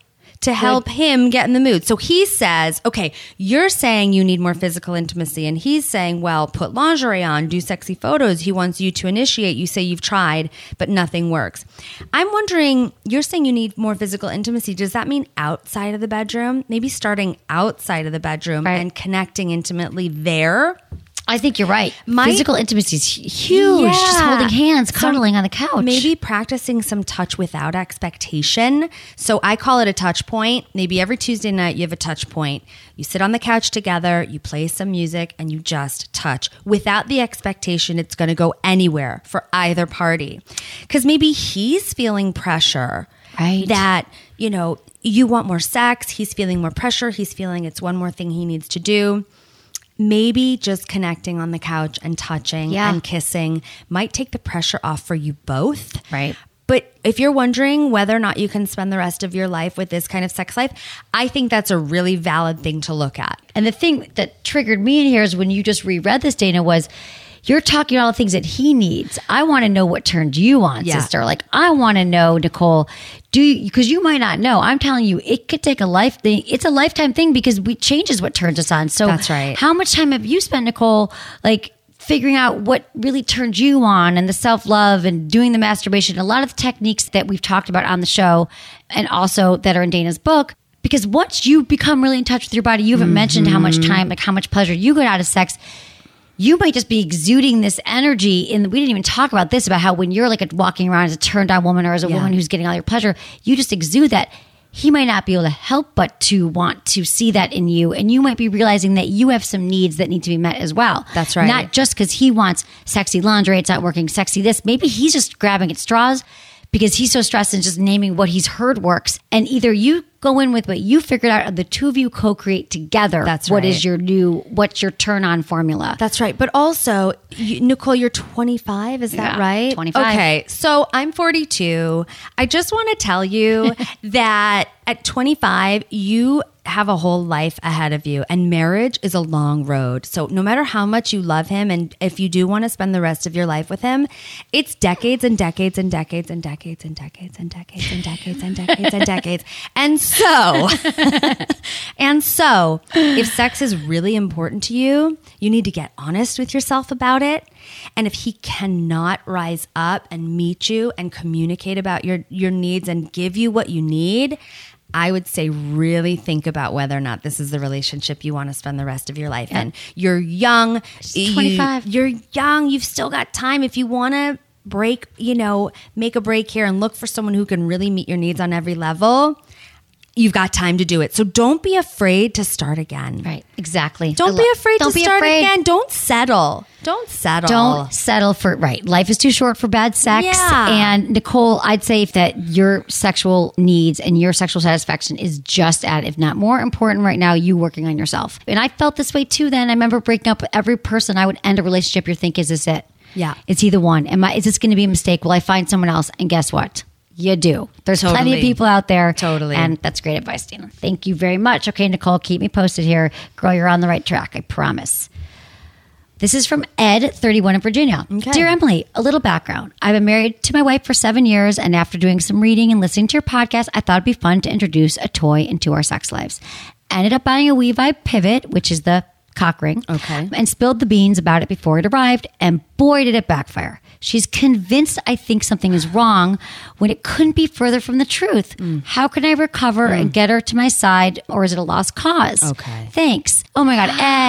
to help him get in the mood. So he says, okay, you're saying you need more physical intimacy. And he's saying, well, put lingerie on, do sexy photos. He wants you to initiate. You say you've tried, but nothing works. I'm wondering, you're saying you need more physical intimacy. Does that mean outside of the bedroom? Maybe starting outside of the bedroom and connecting intimately there? I think you're right. Physical intimacy is huge. Just holding hands, cuddling on the couch. Maybe practicing some touch without expectation. So I call it a touch point. Maybe every Tuesday night you have a touch point. You sit on the couch together, you play some music, and you just touch without the expectation it's going to go anywhere for either party. Because maybe he's feeling pressure. Right. That, you know, you want more sex. He's feeling more pressure. He's feeling it's one more thing he needs to do. Maybe just connecting on the couch and touching and kissing might take the pressure off for you both. Right. But if you're wondering whether or not you can spend the rest of your life with this kind of sex life, I think that's a really valid thing to look at. And the thing that triggered me in here is when you just reread this, Dana, was you're talking all the things that he needs. I want to know what turned you on, sister. Like, I want to know, Nicole, because you might not know. I'm telling you, it could take a life thing. It's a lifetime thing because we changes what turns us on. So that's right. How much time have you spent, Nicole, like figuring out what really turned you on and the self-love and doing the masturbation, a lot of the techniques that we've talked about on the show and also that are in Dana's book? Because once you become really in touch with your body, you haven't mentioned how much time, like how much pleasure you get out of sex. You might just be exuding this energy we didn't even talk about this, about how when you're like walking around as a turned on woman or as a woman who's getting all your pleasure, you just exude that. He might not be able to help but to want to see that in you. And you might be realizing that you have some needs that need to be met as well. That's right. Not just because he wants sexy lingerie, it's not working, sexy this. Maybe he's just grabbing at straws because he's so stressed and just naming what he's heard works. And either you go in with what you figured out, or the two of you co-create together. That's what right. is what's your turn on formula. That's right. But also, Nicole, you're 25, is that right? 25. Okay, so I'm 42. I just want to tell you that at 25, you have a whole life ahead of you, and marriage is a long road. So no matter how much you love him, and if you do want to spend the rest of your life with him, it's decades and decades and decades and decades and decades and decades and decades and decades and decades. And so if sex is really important to you, you need to get honest with yourself about it. And if he cannot rise up and meet you and communicate about your needs and give you what you need, I would say really think about whether or not this is the relationship you want to spend the rest of your life in. You're young. 25. You're young. You've still got time. If you want to make a break here and look for someone who can really meet your needs on every level, you've got time to do it. So don't be afraid to start again. Right, exactly. Don't be afraid to start again. Don't settle. Don't settle for, right. Life is too short for bad sex. Yeah. And Nicole, I'd say that your sexual needs and your sexual satisfaction is just if not more important right now, you working on yourself. And I felt this way too then. I remember breaking up with every person I would end a relationship. You're thinking, is this it? Yeah. Is he the one? Is this going to be a mistake? Will I find someone else? And guess what? You do. There's plenty of people out there. Totally. And that's great advice, Dana. Thank you very much. Okay, Nicole, keep me posted here. Girl, you're on the right track. I promise. This is from Ed, 31 in Virginia. Okay. Dear Emily, a little background. I've been married to my wife for 7 years, and after doing some reading and listening to your podcast, I thought it'd be fun to introduce a toy into our sex lives. Ended up buying a WeVibe Pivot, which is the cock ring. Okay. And spilled the beans about it before it arrived, and boy, did it backfire. She's convinced I think something is wrong when it couldn't be further from the truth. How can I recover and get her to my side, or is it a lost cause? Okay. Thanay. Oh my God,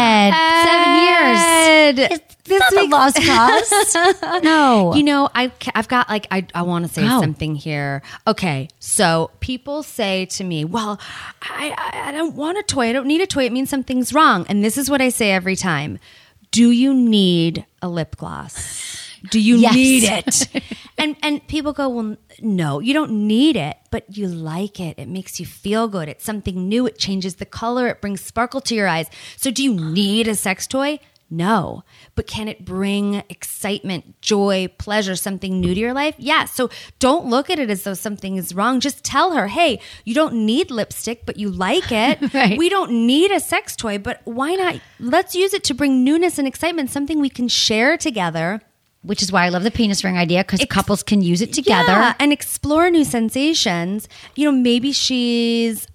Ed, 7 years. It's not a lost cause. No. You know, I've got I want to say something here. Okay, so people say to me, well, I don't want a toy. I don't need a toy. It means something's wrong. And this is what I say every time. Do you need a lip gloss? Do you need it? And people go, well, no, you don't need it, but you like it. It makes you feel good. It's something new. It changes the color. It brings sparkle to your eyes. So do you need a sex toy? No. But can it bring excitement, joy, pleasure, something new to your life? Yeah. So don't look at it as though something is wrong. Just tell her, hey, you don't need lipstick, but you like it. Right. We don't need a sex toy, but why not? Let's use it to bring newness and excitement, something we can share together. which is why I love the penis ring idea, because couples can use it together. Yeah, and explore new sensations. You know, maybe she's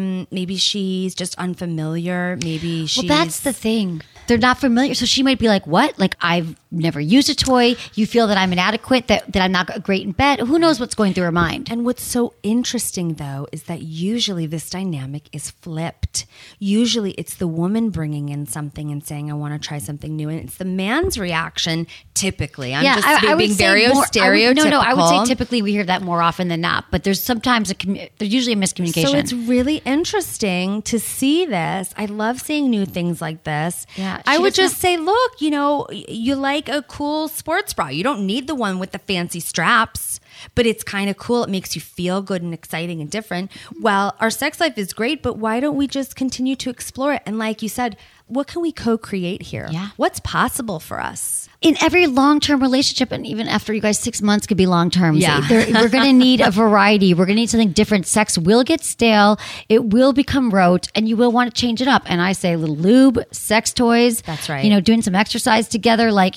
just unfamiliar. Maybe she's... Well, that's the thing. They're not familiar. So she might be like, what? Like, I've never used a toy. You feel that I'm inadequate, that I'm not great in bed. Who knows what's going through her mind? And what's so interesting, though, is that usually this dynamic is flipped. Usually it's the woman bringing in something and saying, I want to try something new. And it's the man's reaction, typically. I'm just being very stereotypical. I would say typically we hear that more often than not. But there's sometimes there's usually a miscommunication. So it's really interesting to see this. I love seeing new things like this. Yeah. I would just say, look, you know, you like a cool sports bra. You don't need the one with the fancy straps, but it's kind of cool. It makes you feel good and exciting and different. Well, our sex life is great, but why don't we just continue to explore it? And like you said, what can we co-create here? Yeah. What's possible for us? In every long-term relationship, and even after you guys 6 months could be long-term. Yeah. We're going to need a variety. We're going to need something different. Sex will get stale. It will become rote, and you will want to change it up. And I say a little lube, sex toys. That's right. You know, doing some exercise together, like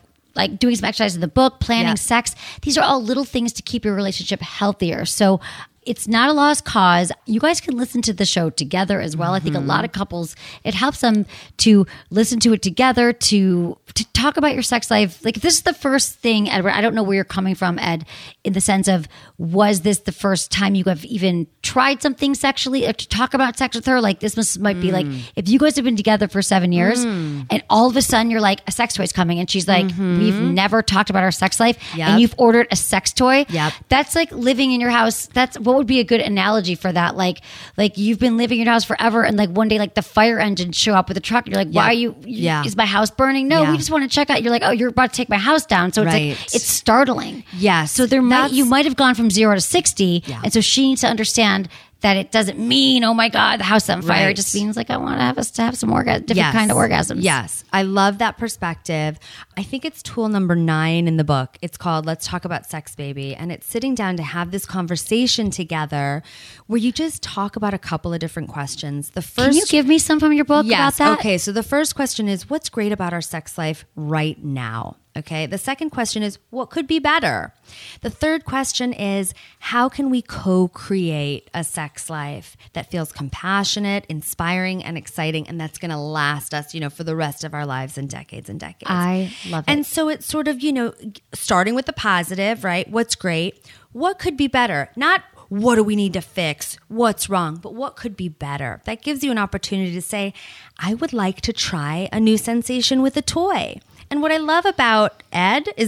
doing some exercise in the book, planning sex. These are all little things to keep your relationship healthier. So it's not a lost cause. You guys can listen to the show together as well. I think a lot of couples, it helps them to listen to it together, to talk about your sex life. Like, if this is the first thing, Edward, I don't know where you're coming from, Ed, in the sense of, was this the first time you have even tried something sexually, or to talk about sex with her? Like, this might be like, if you guys have been together for 7 years and all of a sudden you're like, a sex toy's coming, and she's like, we've never talked about our sex life, and you've ordered a sex toy. Yep. That's like living in your house. That's what would be a good analogy for that. Like you've been living in your house forever, and like one day, like the fire engine show up with a truck, and you're like, why are you is my house burning? No, we just want to check out. You're like, oh, you're about to take my house down. So it's like, it's startling. Yes. So you might have gone from 0 to 60. Yeah. And so she needs to understand that it doesn't mean, oh my God, the house is on fire. It just means like, I want to have us to have some different kind of orgasms. Yes. I love that perspective. I think it's tool number 9 in the book. It's called Let's Talk About Sex, Baby. And it's sitting down to have this conversation together where you just talk about a couple of different questions. Can you give me some from your book about that? Okay. So the first question is, what's great about our sex life right now? Okay. The second question is, what could be better? The third question is, how can we co-create a sex life that feels compassionate, inspiring, and exciting, and that's going to last us, for the rest of our lives and decades and decades. I love it. And so it's sort of, starting with the positive, right? What's great? What could be better? Not what do we need to fix? What's wrong? But what could be better? That gives you an opportunity to say, I would like to try a new sensation with a toy. And what I love about Ed, is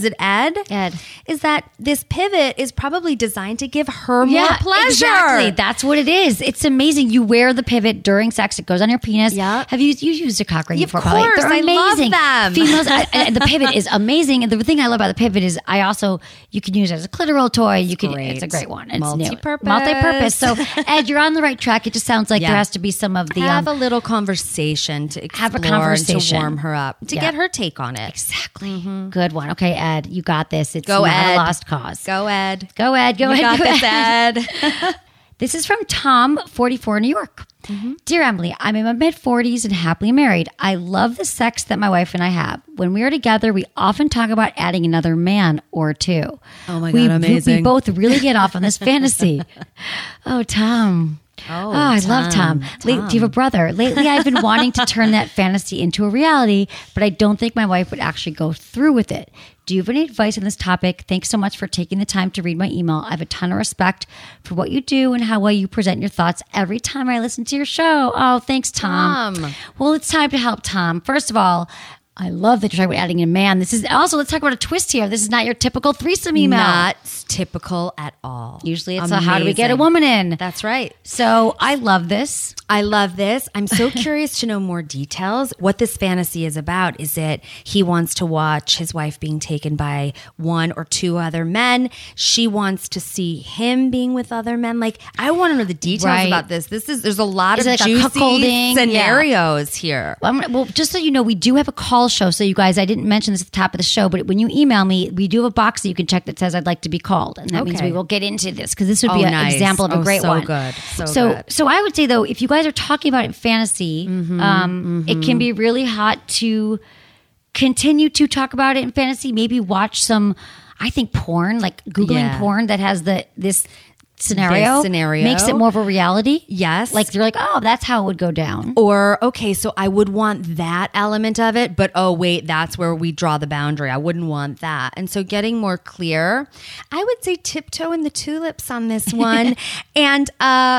that this pivot is probably designed to give her more pleasure. Exactly. That's what it is. It's amazing. You wear the pivot during sex. It goes on your penis. Yeah. Have you used a cock ring before? Of course. They're amazing. I love them. Females, and the pivot is amazing. And the thing I love about the pivot is you can use it as a clitoral toy. It's a great one. It's multi-purpose. So Ed, you're on the right track. It just sounds like there has to be some of the... Have a little conversation to explore and to warm her up, to get her take on it. Exactly. Mm-hmm. Good one. Okay, Ed, you got this. It's not a lost cause. Go, Ed. Go, Ed. Go, you Ed. Got this, Ed. This is from Tom, 44, New York. Mm-hmm. Dear Emily, I'm in my mid-40s and happily married. I love the sex that my wife and I have. When we are together, we often talk about adding another man or two. Oh my God, amazing. We both really get off on this fantasy. Oh, Tom. Oh, I love Tom. Do you have a brother? Lately, I've been wanting to turn that fantasy into a reality, but I don't think my wife would actually go through with it. Do you have any advice on this topic? Thanks so much for taking the time to read my email. I have a ton of respect for what you do and how well you present your thoughts every time I listen to your show. Oh, thanks, Tom. Well, it's time to help Tom. First of all, I love that you're talking about adding a man. This is also, let's talk about a twist here. This is not your typical threesome email. Not typical at all. Usually it's how do we get a woman in? That's right. So I love this. I'm so curious to know more details. What this fantasy is about. Is it he wants to watch his wife being taken by one or two other men? She wants to see him being with other men. Like, I want to know the details about this. There's a lot of juicy scenarios here. Well, just so you know, we do have a call show. So you guys, I didn't mention this at the top of the show, but when you email me, we do have a box that you can check that says I'd like to be called. And that means we will get into this because this would be an example of a great one. Good. So I would say though, if you guys are talking about it in fantasy, it can be really hot to continue to talk about it in fantasy. Maybe watch some, I think, porn, like Googling porn that has this scenario makes it more of a reality. Yes. Like you're like, oh, that's how it would go down. Or, okay, so I would want that element of it, but oh, wait, that's where we draw the boundary. I wouldn't want that. And so getting more clear, I would say tiptoe in the tulips on this one. And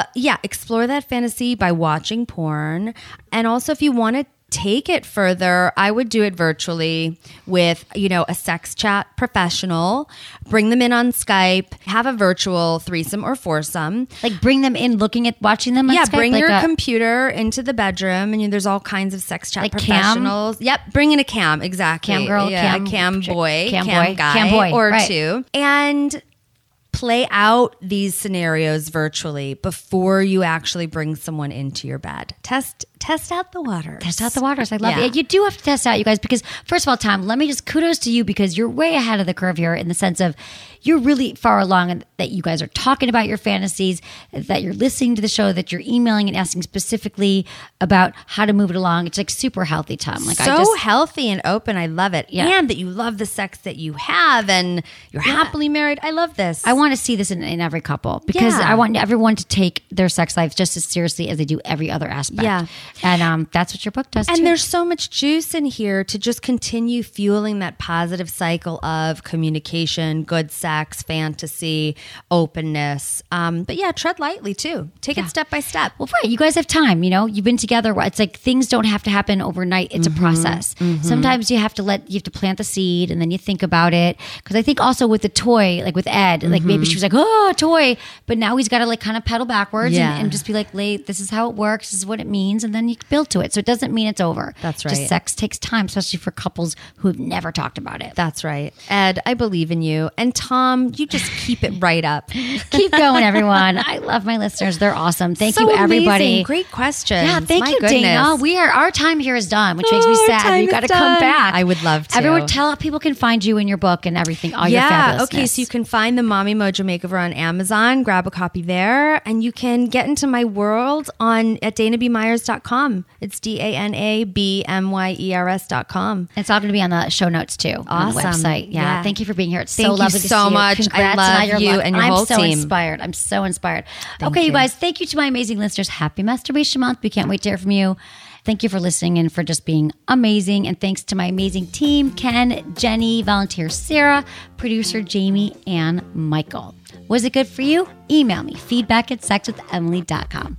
explore that fantasy by watching porn. And also if you want to take it further, I would do it virtually with, a sex chat professional. Bring them in on Skype, have a virtual threesome or foursome. Like bring them in watching them on Skype? Bring like your computer into the bedroom and there's all kinds of sex chat like professionals. Cam? Yep, bring in a cam, exactly. Cam girl, cam boy, cam guy, cam boy, or right. two. And play out these scenarios virtually before you actually bring someone into your bed. Test out the waters. Test out the waters. I love it. You do have to test out, you guys, because first of all, Tom, let me just kudos to you because you're way ahead of the curve here in the sense of you're really far along and that you guys are talking about your fantasies, that you're listening to the show, that you're emailing and asking specifically about how to move it along. It's like super healthy, Tom. Like healthy and open. I love it. Yeah. And that you love the sex that you have and you're happily married. I love this. I want to see this in every couple because I want everyone to take their sex life just as seriously as they do every other aspect. Yeah. And that's what your book does and too. There's so much juice in here to just continue fueling that positive cycle of communication, good sex, fantasy, openness. But tread lightly too. Take it step by step. Well, right. You guys have time, you've been together. It's like things don't have to happen overnight. It's a process. Sometimes you have to plant the seed and then you think about it. Because I think also with the toy, like with Ed, like maybe she was like, oh, a toy. But now he's got to like kind of pedal backwards and just be like, this is how it works. This is what it means. And then you build to it. So it doesn't mean it's over. That's right. Just sex takes time, especially for couples who have never talked about it. That's right. Ed, I believe in you. And Tom, you just keep it right up. Keep going, everyone. I love my listeners. They're awesome. Thank you, everybody. Amazing. Great questions. Yeah, thank you, goodness. Dana. Our time here is done, which makes me sad. You got to come back. I would love to. Everyone, tell how people can find you in your book and everything. All your fabulousness. Okay. So you can find the Mommy Mojo Makeover on Amazon. Grab a copy there, and you can get into my world at danabmyers.com. It's DANABMYERS.com. It's all going to be on the show notes too. Awesome. On the website. Yeah. Thank you for being here. It's so lovely to see you. Thank you so much. Congrats I love you and your whole team. I'm so inspired. Okay, you guys, thank you to my amazing listeners. Happy Masturbation Month. We can't wait to hear from you. Thank you for listening and for just being amazing. And thanks to my amazing team, Ken, Jenny, volunteer Sarah, producer Jamie, and Michael. Was it good for you? Email me, feedback@sexwithemily.com.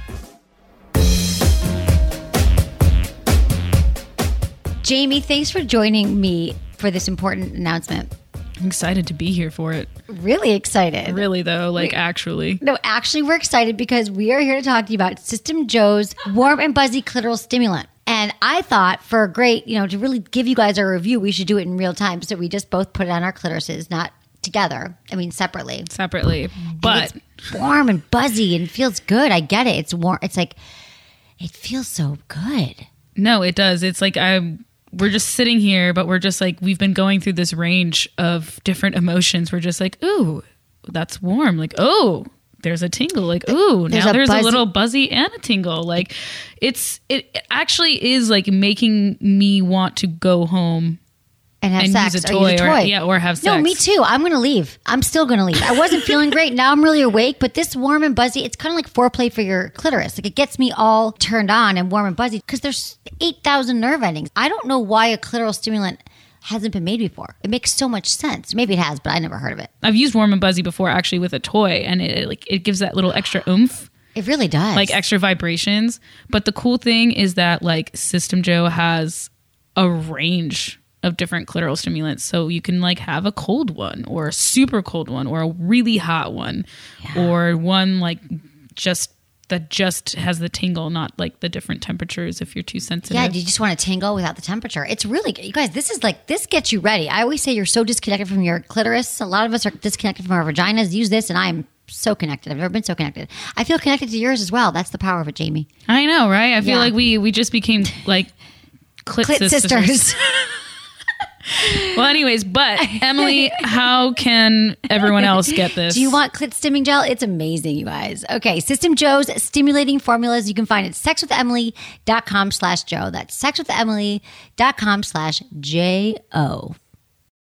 Jamie, thanks for joining me for this important announcement. I'm excited to be here for it. Really excited. Really, though, actually. No, actually, we're excited because we are here to talk to you about System JO's Warm and Buzzy Clitoral Stimulant. And I thought for a great, to really give you guys a review, we should do it in real time. So we just both put it on our clitorises, not together. I mean, separately. But it's warm and buzzy and feels good. I get it. It's warm. It's like, it feels so good. No, it does. It's like we're just sitting here, but we're just like, we've been going through this range of different emotions. We're just like, ooh, that's warm. Like, oh, there's a tingle. Like, ooh, now there's a little buzzy and a tingle. Like, it actually is like making me want to go home and have sex use a toy, or have sex. No, me too. I'm going to leave. I'm still going to leave. I wasn't feeling great. Now I'm really awake, but this warm and buzzy, it's kind of like foreplay for your clitoris. Like it gets me all turned on and warm and buzzy because there's 8,000 nerve endings. I don't know why a clitoral stimulant hasn't been made before. It makes so much sense. Maybe it has, but I never heard of it. I've used warm and buzzy before actually with a toy, and it gives that little extra oomph. It really does. Like extra vibrations. But the cool thing is that like System JO has a range of different clitoral stimulants. So you can like have a cold one or a super cold one or a really hot one or one like that just has the tingle, not like the different temperatures if you're too sensitive. Yeah, you just want to tingle without the temperature. It's really good. You guys, this gets you ready. I always say you're so disconnected from your clitoris. A lot of us are disconnected from our vaginas. Use this and I'm so connected. I've never been so connected. I feel connected to yours as well. That's the power of it, Jamie. I know, right? I feel like we just became like clit sisters. Well, anyways, but Emily, how can everyone else get this? Do you want clit stimming gel? It's amazing, you guys. Okay, System Joe's stimulating formulas you can find at sexwithemily.com/Joe. That's sexwithemily.com/JO.